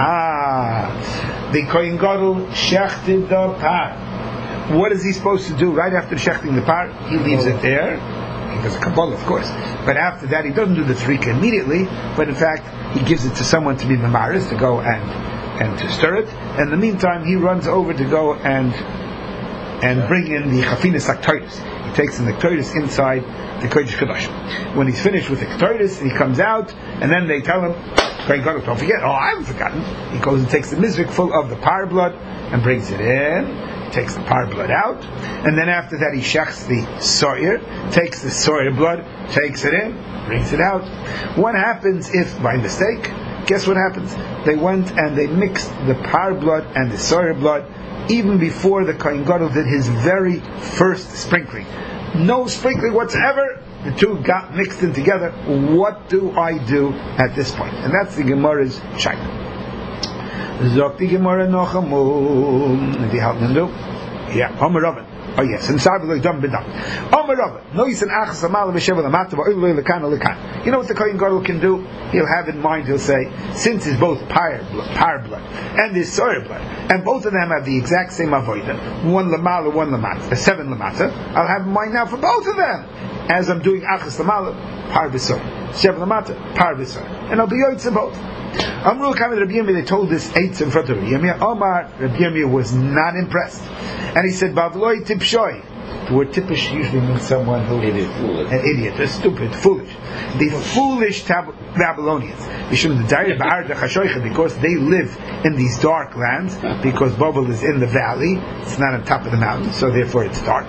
The Kohen Gadol shechted the par. What is he supposed to do right after shechting the par? He leaves it there. He does a Kabbalah, of course. But after that, he doesn't do the tzrika immediately, but in fact, he gives it to someone to be mamaris, to go and to stir it. And in the meantime, he runs over to go and bring in the chafinas aktoides. He takes in the aktoides inside the Kodesh Kodashim. When he's finished with the aktoides, he comes out, and then they tell him, don't forget, I haven't forgotten. He goes and takes the mizrik full of the par blood and brings it in. Takes the par blood out, and then after that he shechs the soyer, takes the soyer blood, takes it in, brings it out. What happens if, by mistake, guess what happens? They went and they mixed the par blood and the soyer blood even before the Kohen Gadol did his very first sprinkling. No sprinkling whatsoever. The two got mixed in together. What do I do at this point? And that's the Gemara's shaila. Zok Gemara Nochamu. The help them do? Yeah, Homer Raven. Oh yes, and Sarvik Dam Bidam. Homer Raven. No, he's an Achas Amal B'Shevel Amata V'Oiloi Lekan Lekan. You know what the Kohen Gadol can do? He'll have in mind. He'll say, since it's both par blood and it's soyer blood, and both of them have the exact same avodah, one lamala, one lamata, 7 lamata. I'll have in mind now for both of them. As I'm doing Achas Lamala, par v'soyer, 7 lamata, par v'soyer, and I'll be yoytze both. Amrul Kamid Rabbi Yirmiyah, they told this eight in front of Rabbi Yirmiyah. Omar, Rabbi Yirmiyah was not impressed. And he said, Bavloi tipshoy. The word tipish usually means someone who is an idiot, a stupid, foolish. The foolish Babylonians. Because they live in these dark lands, because Babel is in the valley, it's not on top of the mountain, so therefore it's dark.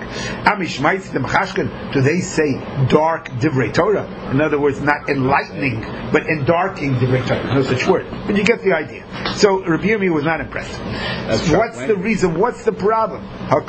Do they say dark divrei Torah? In other words, not enlightening, but endarkening divrei Torah. No such word. But you get the idea. So Rabbi Yirmiyah was not impressed. What's the reason? What's the problem?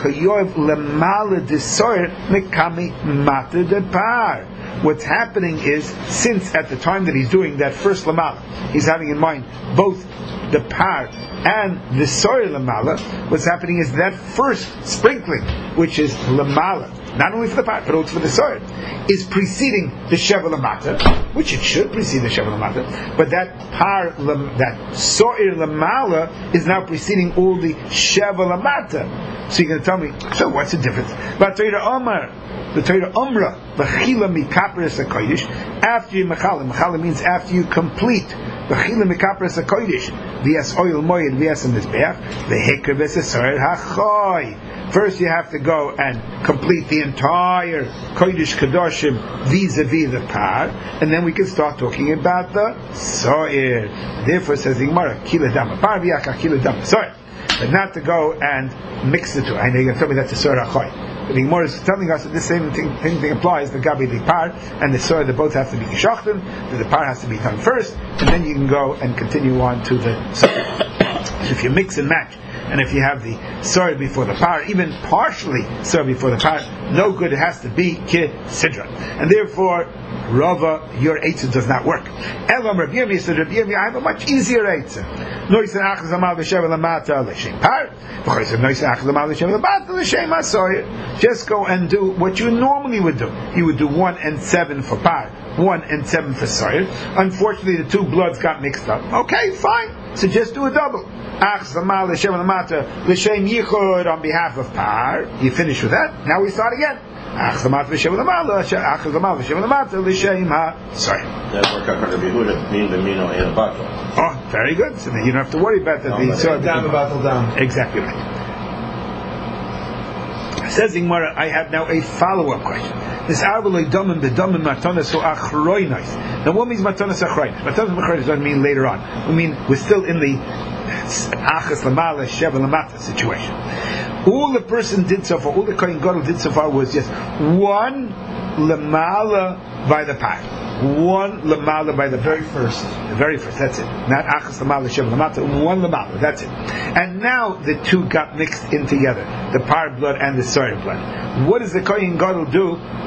What's happening is, since at the time that he's doing that first lamala, he's having in mind both the par and the soyer lamala, what's happening is that first sprinkling, which is lamala, not only for the par, but also for the soyer, is preceding the sheva lamata, which it should precede the sheva lamata, but that that soyer lamala is now preceding all the sheva lamata. So you're going to tell me, so what's the difference? But Torah Omar, the Torah Omra, B'chila mikapres HaKodesh, after you Mechala means after you complete, B'chila mikapres HaKodesh, v'yas oil moed, v'yas mizbeach, v'hekar v'sesoyer hachoy. First you have to go and complete the entire Kodesh Kadoshim vis-a-vis the par, and then we can start talking about the soyer. Therefore says the Gemara, Kila dama par v'yaka kila dama soyer. But not to go and mix the two. I know you're going to tell me that's the soyer hachoy. But the Gemara is telling us that this same thing applies to Gabi the par and the soyer. They both have to be geshachten. That the par has to be done first, and then you can go and continue on to the soyer. If you mix and match, and if you have the soyer before the par, even partially soyer before the par, no good. It has to be ki sidra, and therefore Rava, your eitzah does not work. Elam Rabbi Yirmiyah said, Rabbi Yirmiyah, I have a much easier eitzah. Noisen achaz amal v'sheva lamata l'shem par. Noisen achaz amal v'sheva lamata l'shem asoyer. Just go and do what you normally would do. You would do 1 and 7 for par, 1 and 7 for soyer. Unfortunately, the two bloods got mixed up. Okay, fine. So just do a double. Achaz amal v'sheva lamata l'shem yichud on behalf of par. You finish with that. Now we start again. That worked out for Yehuda, mean the mino and a bottle. Oh, very good. So then you don't have to worry about that. Down the bottle down. Exactly right. Says the Gemara, I have now a follow-up question. This arbaloi domim bedomim matanas so achroinos. Now, what means matanas achroinos? Matanas achroinos doesn't mean later on. We mean we're still in the achas lamala sheva lamata situation. All the person did so far, all the Kohen Gadol did so far was just 1 lamala by the par. 1 lamala by the very first. The very first, that's it. Not achas lamala sheva lamata, 1 lamala, that's it. And now the two got mixed in together, the par blood and the soyer blood. What does the Kohen Gadol do? Now,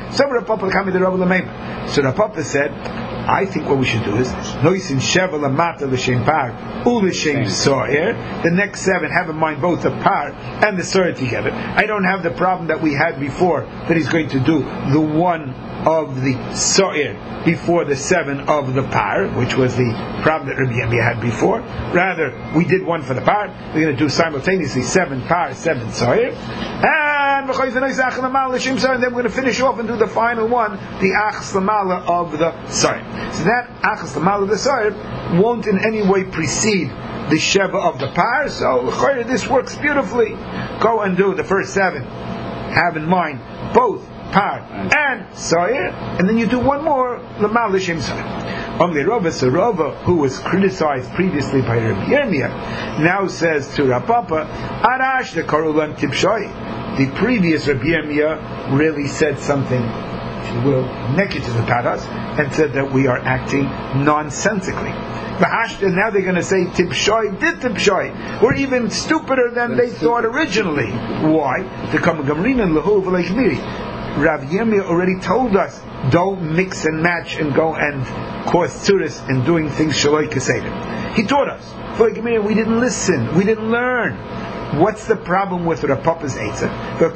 So Rav Papa came to Rav Lameimer. So Rav Papa said, I think what we should do is Noisin Sheva Lamata L'Shem Par U'L'Shem So'er. The next 7 have in mind both the Par and the So'er together. I don't have the problem that we had before, that he's going to do the 1 of the So'er before the 7 of the Par, which was the problem that Rabbi Yirmiyah had before. Rather, we did 1 for the Par. We're going to do simultaneously 7 Par, 7 So'er. And then we're going to finish off and do the final one, the Achas Lamala of the So'er. So that Achas Lamala of the So'er won't in any way precede the Sheva of the Par. So this works beautifully. Go and do the first 7. Have in mind both Par and So'er, and then you do 1 more Lamal L'Shem So'er. Only Rava Sarova, who was criticized previously by Rabbi Yirmiyah, now says to Rav Papa, Arash the Karulan Tipshoi. The previous Rabbi Yirmiyah really said something, if you will, naked to the Paras, and said that we are acting nonsensically. Now they're going to say Tipshoi did Tipshoi. We're even stupider than they thought originally. Why? To come Gamrin and Lahu V'Leichmiri. Rav Yirmiyah already told us, don't mix and match and go and cause tzuris in doing things shaloi keseder. He taught us. For we didn't listen. We didn't learn. What's the problem with Rav Papa's Eitzah?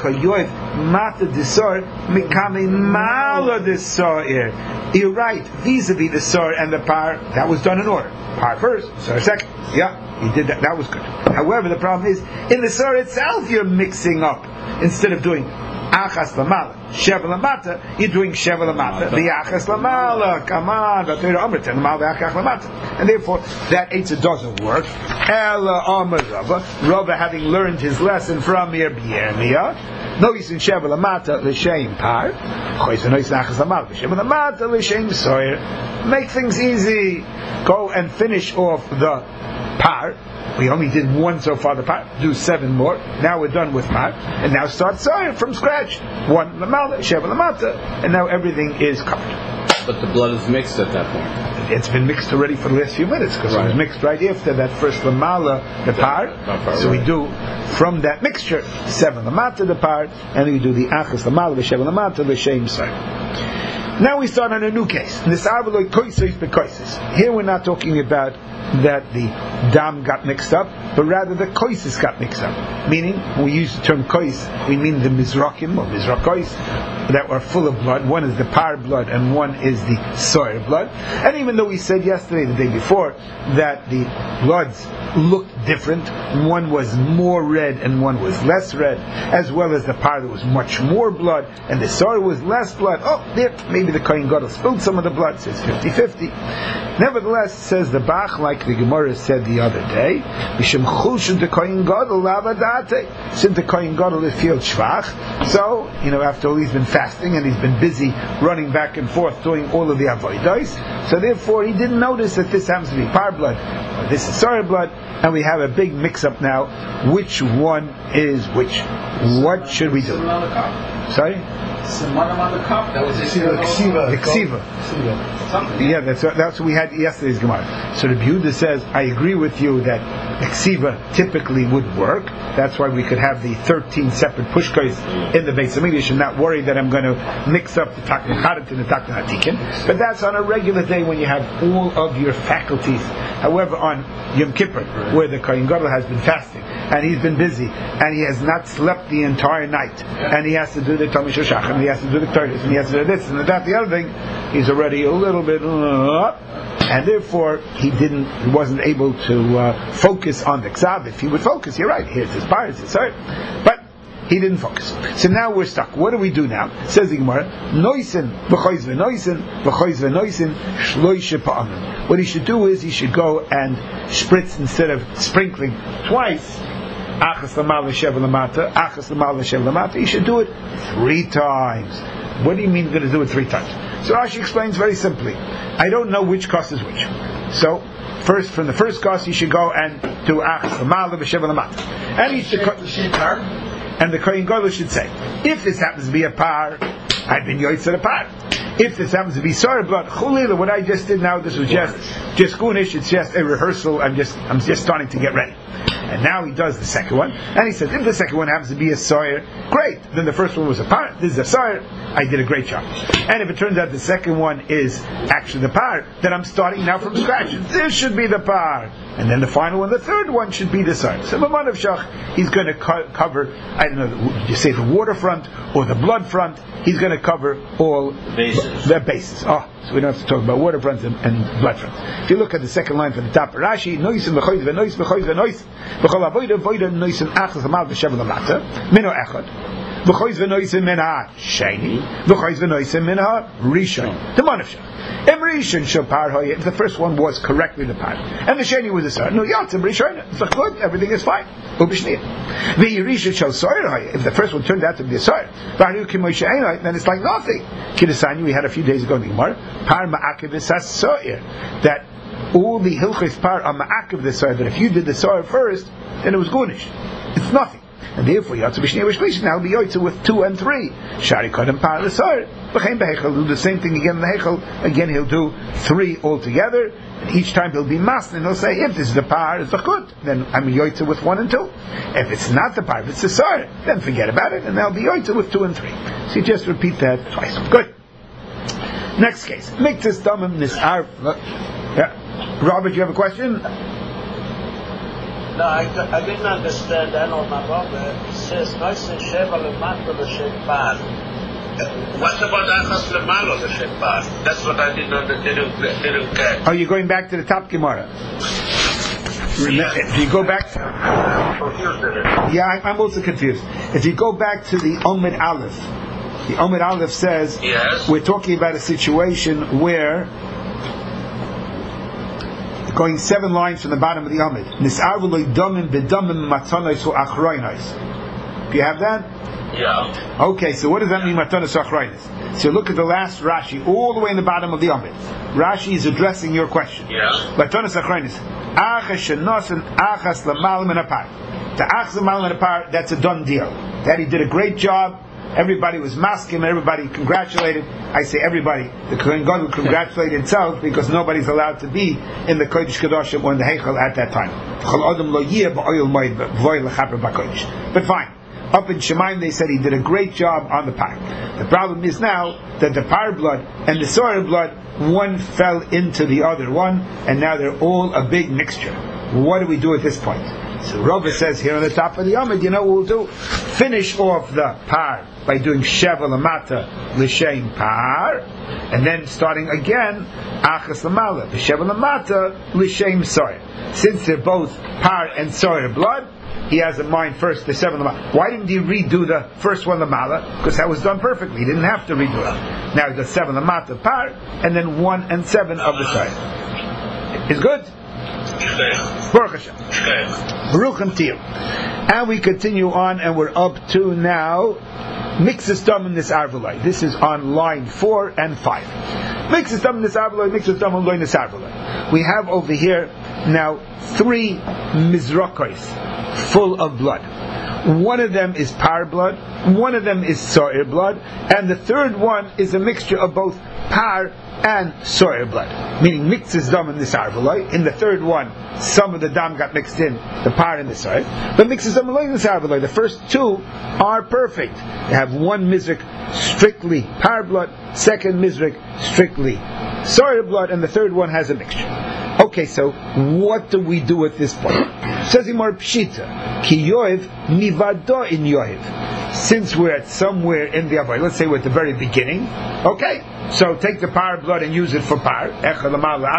You're right. Vis-a-vis the Sor and the Par, that was done in order. Par first, Sor second. Yeah, he did that. That was good. However, the problem is, in the Sor itself, you're mixing up. Instead of doing Achas Lamala, Sheva Lamata, you're doing Sheva Lamata, the Achas Lamala, Kamad, the Amrit, and the Achas Lamata. And therefore, that Eitzah doesn't work. Ela Amar Rava, Rava having learned his lesson from Rabbi Yirmiyah, no use in Sheva Lamata, L'Shem Par, Choyz no use in Achas Lamala, Sheva Lamata, L'Shem Soyer. Make things easy. Go and finish off the Par. We only did 1 so far, the Par. Do 7 more. Now we're done with Par. And now start Soyer from scratch. 1 Lamala, Sheva Lamata. And now everything is covered. But the blood is mixed at that point. It's been mixed already for the last few minutes, because it was mixed right after that first Lamala, the Par. So we do, from that mixture, 7 Lamata, the Par, and then we do the Achas Lamala, the Sheva Lamata, the Shem Soyer. Now we start on a new case. Here we're not talking about that the dam got mixed up, but rather the koises got mixed up. Meaning, when we use the term kois, we mean the mizrakim or mizrakois that are full of blood. One is the par blood and one is the soyer blood. And even though we said yesterday, the day before, that the bloods looked different, one was more red and one was less red, as well as the par that was much more blood and the soyer was less blood. Oh, there, maybe the Kohen Gadol spilled some of the blood, so it's 50-50. Nevertheless, says the Bach, like the Gemara said the other day, since the Kohen Gadol is feel shvach, so, after all he's been fasting and he's been busy running back and forth doing all of the avodos, so therefore he didn't notice that this happens to be par blood, or this is soyer blood, and we have a big mix-up now. Which one is which? What should we do? Sorry? That was the Ksiva. Yeah, that's what we had yesterday's Gemara. So the Yehuda says, I agree with you that the Ksiva typically would work. That's why we could have the 13 separate pushkos in the Beis Hamikdash and not worry that I'm going to mix up the Takna Chadat and the Takna Hatikin. But that's on a regular day when you have all of your faculties. However, on Yom Kippur, where the Kohen Gadol has been fasting, and he's been busy, and he has not slept the entire night, and he has to do the Talmud Shachar, and he has to do the Torahs, and he has to do this and that, the other thing, he's already a little bit, and therefore he wasn't able to focus on the Ksav. If he would focus, you're right, here's his bar, sorry, but he didn't focus. So now we're stuck. What do we do now? Says the Gemara, Noisin, v'choiz v'noisin, shloishe pa'amim. What he should do is he should go and spritz instead of sprinkling twice. Achas l'mal v'shev l'mata, achas l'mal v'shev l'mata. He should do it 3 times. What do you mean going to do it 3 times? So Rashi explains very simply. I don't know which cost is which. So first, from the first cost, he should go and do achas l'mal v'shev l'mata. And he should. And the Kohen Gadol should say, if this happens to be a par, I've been yoytz at a par. If this happens to be Soyer blood, Chulila, what I just did now, this was just Gunish, it's just a rehearsal, I'm just starting to get ready. And now he does the second one, and he says, if the second one happens to be a Soyer, great. Then the first one was a par, this is a Soyer, I did a great job. And if it turns out the second one is actually the par, then I'm starting now from scratch. This should be the par. And then the final one, the third one, should be the Soyer. So Maman of Shach, he's going to cover, I don't know, you say the waterfront or the blood front, he's going to cover all the bases. Oh, so we don't have to talk about waterfront and blood front. If you look at the second line from the top, Rashi, noisim v'choiz v'nois v'choiz v'nois v'chol avoida voida noisim achas amal v'shev l'mata mino echad v'choiz v'noisim min ha-sheni v'choiz v'noisim min ha-rishon. The manavshah. Rishon shel par hoya. If the first one was correctly the par, and the sheni was the sar, no yatzim rishon. It's good. Everything is fine. Ubishniya. Rishon shel soyer hoya. If the first one turned out to be a soyer, then it's like nothing. Kidasani, we had a few days ago in the Gemara. Par ma'akiv is soyer. That all the hilchos par are ma'akiv the soyer. That if you did the soyer first, then it was gunish. It's nothing. And therefore, Yatsa B'Shnei B'Shlish now will be Yotza with 2 and 3. Shari Kodem Par L'Soyer. B'Chein B'Hechel, do the same thing again in the Hechel. Again, he'll do 3 altogether. And each time he'll be Masn, and he'll say, if this is the Par, it's the Chut, then I'm Yotza with 1 and 2. If it's not the Par, if it's the Soyer, then forget about it, and there'll be Yotza with 2 and 3. So you just repeat that twice. Good. Next case. Miktas Damim Nis'ar. Yeah. Robert, you have a question? No, I didn't understand that on my brother. It says, nice and sheva lemata l'shem par. What about achas lemalo l'shem par? That's what I didn't get. Oh, you're going back to the top Gemara. If you go back, I'm also confused. If you go back to the Omid Aleph, the Omid Aleph says, yes, we're talking about a situation where, going 7 lines from the bottom of the Amid. Do you have that? Yeah. Okay, so what does that mean, Matanos Achraynis? So look at the last Rashi, all the way in the bottom of the Amid. Rashi is addressing your question. Yeah. Matanos Achraynis. Achas shenosen achas lamal min apar. The achas lamal min apar, that's a done deal. That he did a great job. Everybody was masking, everybody congratulated. I say everybody. The Kohen Gadol congratulated itself because nobody's allowed to be in the Kodesh Kedoshim or in the Heichel at that time. But fine. Up in Shemaim they said he did a great job on the par. The problem is now that the par blood and the soyer blood, one fell into the other one, and now they're all a big mixture. What do we do at this point? So Rava says here on the top of the Amid, you know what we'll do? Finish off the par by doing Sheva Lamata L'Shem Par, and then starting again Achas Lamala, the Sheva Lamata L'Shem Soyer. Since they're both par and soyer blood, he has in mind first the 7 Lamala. Why didn't he redo the first one Lamala? Because that was done perfectly. He didn't have to redo it. Now the 7 Lamata par, and then 1 and 7 of the soyer. Is good? Baruch Hashem. Baruch Hamtir. And we continue on, and we're up to now Mixes Dam in this Arvulai. This is on line 4 and 5. Mixes Dam in this Arvulai, Mixes Dam in this Arvulai. We have over here now 3 Mizrakos full of blood. One of them is par blood, one of them is soyer blood, and the third one is a mixture of both par and soyer blood. Meaning mixes dam in this arvulai. In the third one, some of the dam got mixed in, the par and the soyer. But mixes dam in this arvulai. The first 2 are perfect. You have one mizrik strictly par blood, second mizrik strictly soyer blood, and the third one has a mixture. Okay, so what do we do at this point? Says Imar Pshita, Ki Yoev Mivado in Yoev. Since we're at somewhere in the Avodah, let's say we're at the very beginning, okay, so take the par blood and use it for par, take the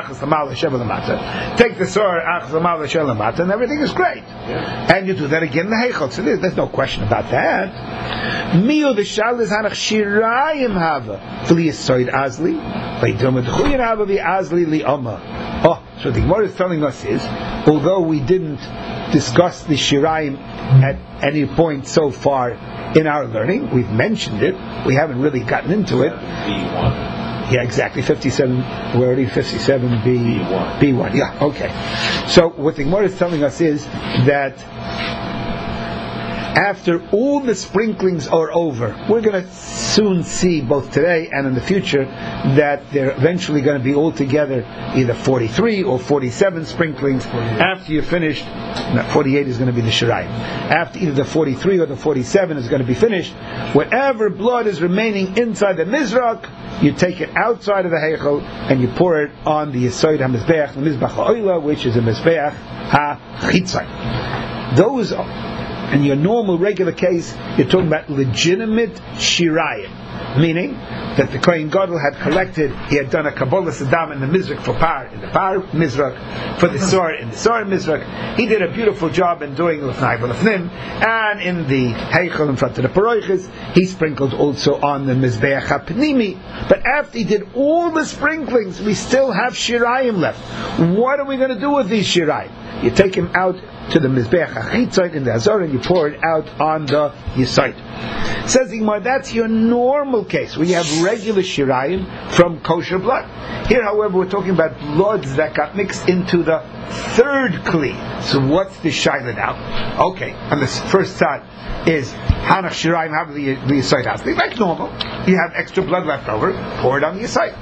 soyer, and everything is great. Yeah. And you do that again in the Heichel, so there's no question about that. Mio the Shal is Hanach Shirayim Hava, Fliyasoid Azli, Vaidum Chuyin Hava Vi Azli Li Oma. Oh, so the Gemara is telling us is, although we didn't discuss the Shirayim at any point so far in our learning, we've mentioned it, we haven't really gotten into it. B1. Yeah, exactly, 57, we're already 57B1. B1, yeah, okay. So what the Gemara is telling us is that after all the sprinklings are over, we're going to soon see, both today and in the future, that they're eventually going to be all together either 43 or 47 sprinklings. After you're finished, 48 is going to be the shirayim. After either the 43 or the 47 is going to be finished, whatever blood is remaining inside the mizrak, you take it outside of the heichel and you pour it on the Yesod HaMizbeach, the Mizbach HaOila, which is a Mizbeach HaChitzai. Those are, in your normal, regular case, you're talking about legitimate shirayim, meaning that the Kohen Gadol had collected, he had done a Kabbalah Saddam in the Mizrak for Par, in the Par Mizrak, for the Sor, in the Sor Mizrak. He did a beautiful job in doing L'fnai V'L'fnim, and in the Heichel in front of the Paroiches, he sprinkled also on the Mizbeach HaPnimi. But after he did all the sprinklings, we still have shirayim left. What are we going to do with these shirayim? You take him out to the Mizbeach HaChitzot in the Azor and you pour it out on the Yesod. Says the Gemara, that's your normal case, where you have regular shirayim from kosher blood. Here, however, we're talking about bloods that got mixed into the third kli. So what's the shaila now? Okay, on the first side is Hanach shirayim have the Yesod has. Like normal, you have extra blood left over, pour it on the Yesod.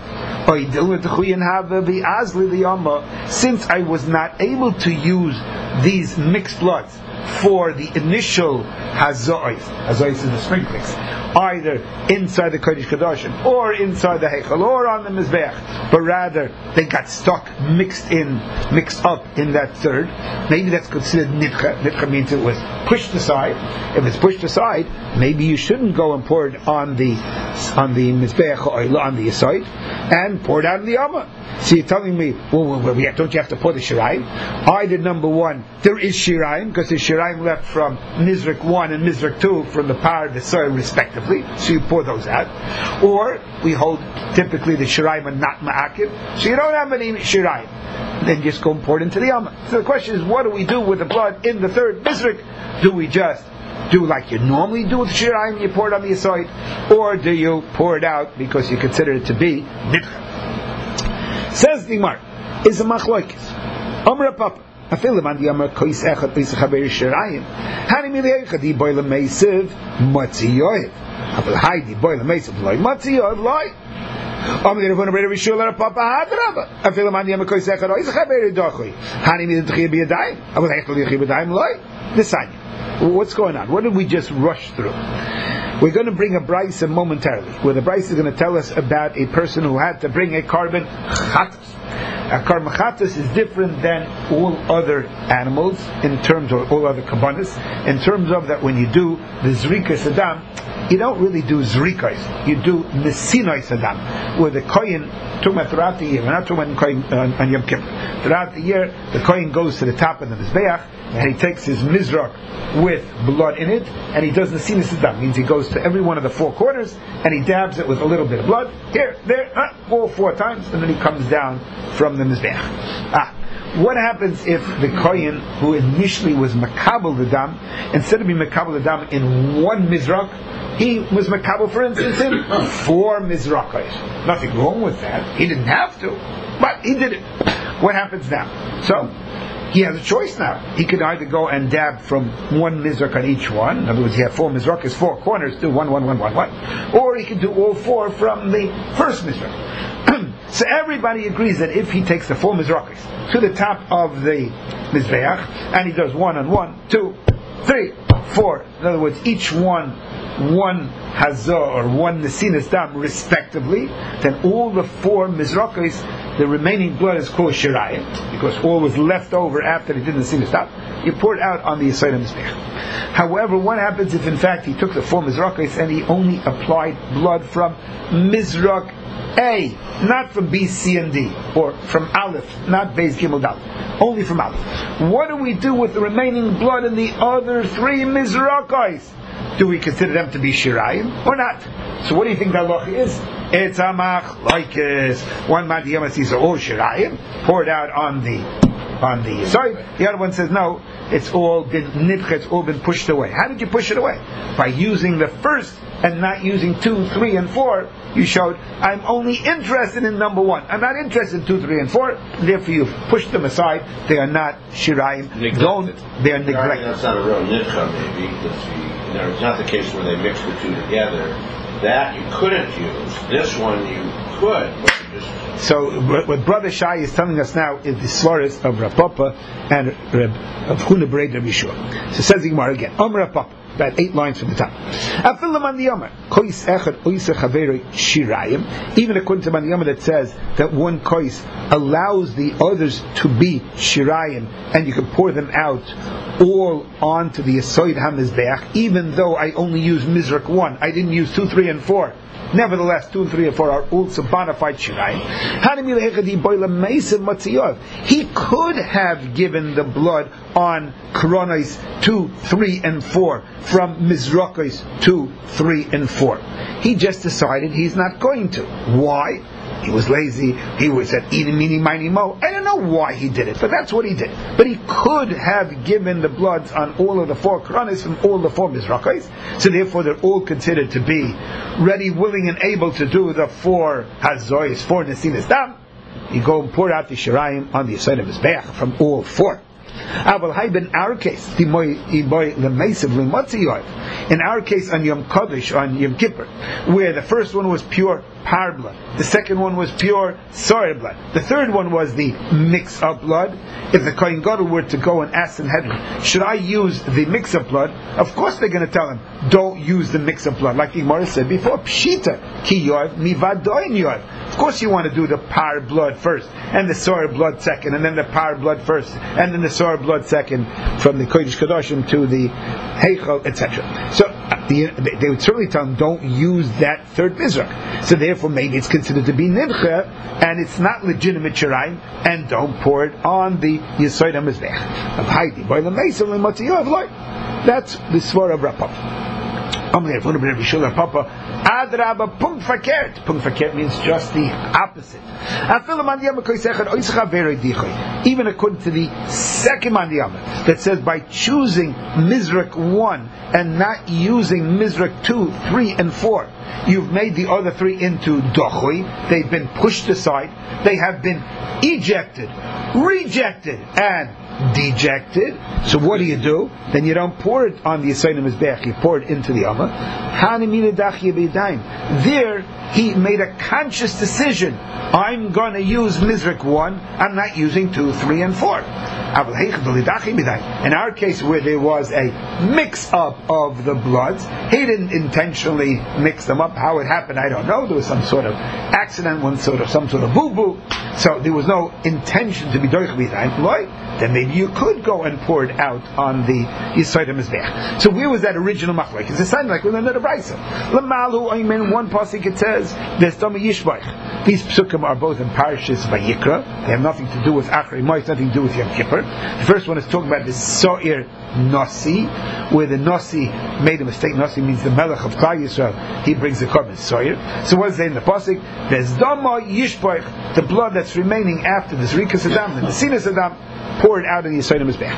Since I was not able to use these mixed bloods for the initial hazois is the sprinklings, either inside the Kodesh Kodashim or inside the Heichel or on the Mizbeach, but rather they got stuck, mixed up in that third. Maybe that's considered nitcha. Nitcha means it was pushed aside. If it's pushed aside, maybe you shouldn't go and pour it on the Mizbeach or on the Yesod and pour it out in the Amma. So you're telling me, well, don't you have to pour the shirayim? Either number one, there is shirayim, because there's shirayim left from Mizrak 1 and Mizrak 2 from the Par and the Soil respectively, so you pour those out. Or, we hold typically the shirayim are not ma'akiv, so you don't have any shirayim. Then just go and pour it into the Amma. So the question is, what do we do with the blood in the third Mizrak? Do we just do like you normally do with shirayim, you pour it on the Yesod, or do you pour it out because you consider it to be nitcha? Says the Gemara, is a machloikis. Amar Papa, afilim an di amar kois echad pisa chaber shirayim. Hani milei echad di boile meisiv matzi yoiv. Aval hai di boile meisiv loy matzi yoiv loy. Amar di revona breder vishul ar Papa hadraba. Afilim an di amar kois echad ois chaber dochui. Hani milei tchiyah biyadayim. Aval hai tchiyah biyadayim loy. Nisanya. What's going on? What did we just rush through? We're going to bring a brisa momentarily, where the brisa is going to tell us about a person who had to bring a carbon chatas. A carbon chatas is different than all other animals in terms of all other kabbanis, in terms of that when you do the zrikas adam, you don't really do zrikas, you do nesinais adam, where the kohen, talking about throughout the year, we're not talking about kohen on Yom Kippur. Throughout the year, the kohen goes to the top of the mizbeach, and he takes his mizrak with blood in it, and he does nesinais adam, means he goes to every one of the four corners, and he dabs it with a little bit of blood, here, there, all 4 times, and then he comes down from the mizbeach. What happens if the kohen who initially was makabel the dam, instead of being makabel the dam in one mizrak, he was makabel, for instance, in 4 mizrakos? Nothing wrong with that. He didn't have to, but he did it. What happens now? So he has a choice now. He could either go and dab from one mizrak on each one. In other words, he had 4 mizrakas, 4 corners, do 1, 1, 1, 1, 1. Or he could do all 4 from the first mizrak. So everybody agrees that if he takes the 4 mizrakas to the top of the mizbeach, and he does 1 and 1, 2, 3, 4. In other words, each one hazah or 1 nesinas dam respectively, then all the 4 mizrakas, the remaining blood is called shirayim, because all was left over after he did the nesinas dam. You pour it out on the Yesod HaMizbeach. However, what happens if in fact he took the 4 mizrakas and he only applied blood from mizrak A, not from B, C, and D, or from Aleph, not Beis Gimel Dal, only from Aleph? What do we do with the remaining blood in the other 3 mizrakos? Do we consider them to be shirayim or not? So what do you think the halacha is? It's a machlokes. One madiyama sees all shirayim, pour it out on the upon the side. The other one says no, it's all been nidcha, it's all been pushed away. How did you push it away? By using the first and not using 2, 3, and 4. You showed I'm only interested in number 1. I'm not interested in 2, 3, and 4. Therefore, you've pushed them aside. They are not shirayim. They're neglected. That's not a real nidcha, maybe, because it's not the case where they mix the two together. That you couldn't use. This one you could. But you just so what Brother Shai is telling us now is the svaris of Rav Papa and of Huna B'rei Rav Yeshua. So says the Gemara again. Rav Papa. About 8 lines from the top. Even according to Mandiyama that says that one kois allows the others to be shirayim, and you can pour them out all onto the Yesod HaMizbeach, even though I only use Mizrak 1, I didn't use 2, 3, and 4. Nevertheless, 2, 3, and 4 are also bona fide shirayim. He could have given the blood on Koronos 2, 3, and 4 from Mizrakos 2, 3, and 4. He just decided he's not going to. Why? He was lazy. He was at eating, meaning, miny, mo. I don't know why he did it, but that's what he did. But he could have given the bloods on all of the 4 Koronos from all the 4 Mizrakos. So therefore, they're all considered to be ready, willing, and able to do the 4 Hazoyas, 4 Nesinas Dam. You go and pour out the Shirayim on the side of his Beach from all 4. In our case, in our case on Yom Kodesh, on Yom Kippur, where the first one was pure par blood, the second one was pure sour blood, the third one was the mix-up blood. If the Kohen Gadol were to go and ask Sanhedrin, should I use the mix-up blood? Of course they're going to tell him, don't use the mix-up blood. Like the Gemara said before, Pshita, ki yoav, mivadoin yoav. Of course you want to do the par blood first, and the sour blood second, and then the par blood first, and then the sour blood second, from the Kodesh Kodashim to the Heichal, etc. So they would certainly tell him, don't use that third Mizrach. So therefore maybe it's considered to be nidcha, and it's not legitimate shirayim, and don't pour it on the Yesod HaMizbeach. Of Haiti, by the Mesa, that's the Svar of Rapapa. Adraba punkt verkehrt. Punkt verkehrt means just the opposite. Even according to the second mandiyama that says by choosing Mizrak 1 and not using Mizrak 2, 3, and 4, you've made the other 3 into dochui. They've been pushed aside. They have been ejected, rejected, and dejected. So what do? Then you don't pour it on the Yesod HaMizbeach, you pour it into the Amma. There he made a conscious decision. I'm going to use Mizrak 1, I'm not using 2, 3, and 4. In our case, where there was a mix-up of the bloods, he didn't intentionally mix them up. How it happened, I don't know. There was some sort of accident, some sort of boo-boo. So there was no intention to be doich b'daim. Then maybe you could go and pour it out on the Yesod HaMizbeach. So where was that original machlokes? It sounded like with another brayso. Lamalu aymen, one pasuk it says there's Dama Yishbach. These psukim are both in Parashas Vayikra. They have nothing to do with Achrei Moed, nothing to do with Yom Kippur. The first one is talking about the So'ir Nasi, where the Nasi made a mistake. Nasi means the Melech of Klal Yisrael. He brings the korban So'ir. So what is there in the pasuk? There's Dama Yishbach, the blood that's remaining after the Zrikas Adam, the Nesinas Adam, poured out in the Yesod HaMizbeach.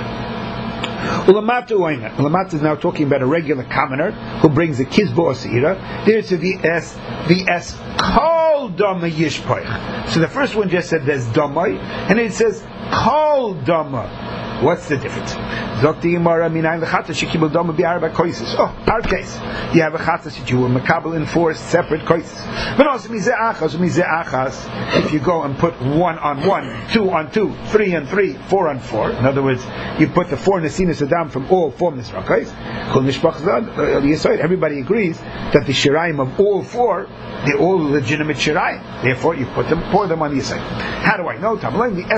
Ulamata is now talking about a regular commoner who brings a kizbo osira. There's the S kol dama yishpoich. So the first one just said there's damai, and it says kol dama. What's the difference? Our case, you have a chatas that you were makabel in 4 separate koises. But also if you go and put 1 on 1, 2 on 2, 3 on 3, 4 on 4. In other words, you put the 4 nesinas adam from all 4 mizrakos. Everybody agrees that the shirayim of all 4, they're all legitimate shirayim. Therefore, you pour them on the side. How do I know? The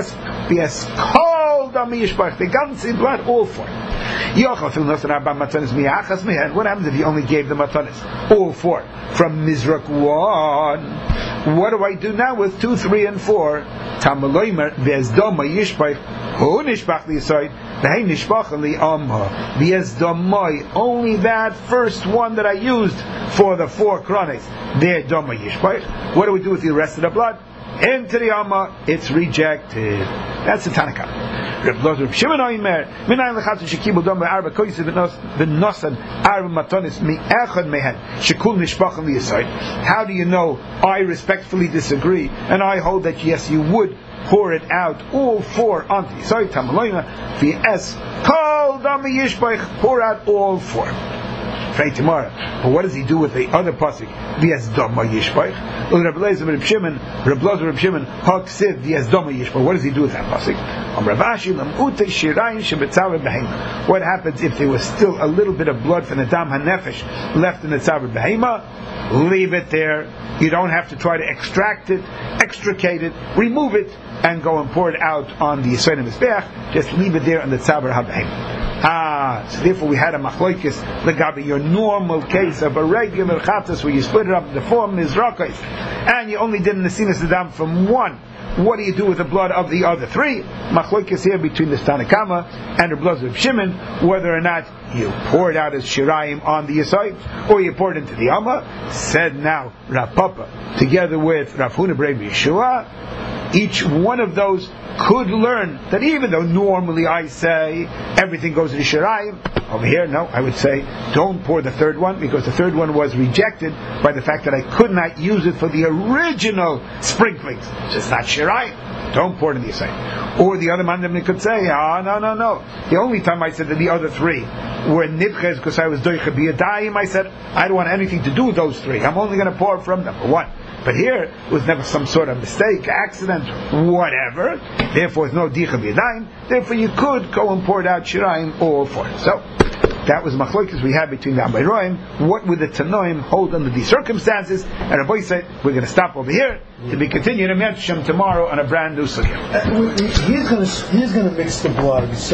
ganze blood, all 4. What happens if you only gave the matanis? All 4. From Mizrak 1. What do I do now with 2, 3, and 4? Only that first one that I used for the 4 kronis. What do we do with the rest of the blood? into the Amma, it's rejected. That's the Tanakh. Reb Lozer Reb Shimon Oimer, Minayin lechatzu shekibul dam be'arba koysev v'nosan arba matonis mi'echad mehen shekul nishpachim liyasayid. How do you know? I respectfully disagree, and I hold that yes, you would pour it out all four onto Yisayid Tamaloyma v'es kol dam yishpach, pour out all four. But what does he do with the other pasuk? V'es dam yishpach. Reb Lozer Reb Shimon, haksiv v'es dam yishpach. What does he do with that pasuk? What happens if there was still a little bit of blood from the dam hanefesh left in the tzavar behema? Leave it there. You don't have to try to extract it, extricate it, remove it, and go and pour it out on the Yisrael Mizbeach. Just leave it there on the tzavar habehema. So therefore we had a machlokes legabi your normal case of a regular chatas where you split it up into four mizrakos, and you only did nesinas adam from one. What do you do with the blood of the other three? Machlokes here between the Tanakama and the blood of Shimon, whether or not you pour it out as shirayim on the Yisayid, or you pour it into the Amma. Said now Rav Papa, together with Rav Huna Brei Yeshua, each one of those could learn that even though normally I say everything goes into shirayim, over here, no, I would say don't pour the third one, because the third one was rejected by the fact that I could not use it for the original sprinklings. It's just not shirayim. Don't pour it in the Yisayid. Or the other mandamin could say, no. The only time I said that the other three were nibches because I was doicha biyadayim, I said I don't want anything to do with those three. I'm only going to pour from number one. But here, it was never some sort of mistake, accident, whatever. Therefore, it's no dicha b'yadayim. Therefore, you could go and pour it out shirayim all for it. So, that was machlokes we had between the Amayroim. What would the Tanoim hold under these circumstances? And Rabbi said, we're going to stop over here to be continued in Metzshem tomorrow on a brand new sugya. He's going to mix the blood. So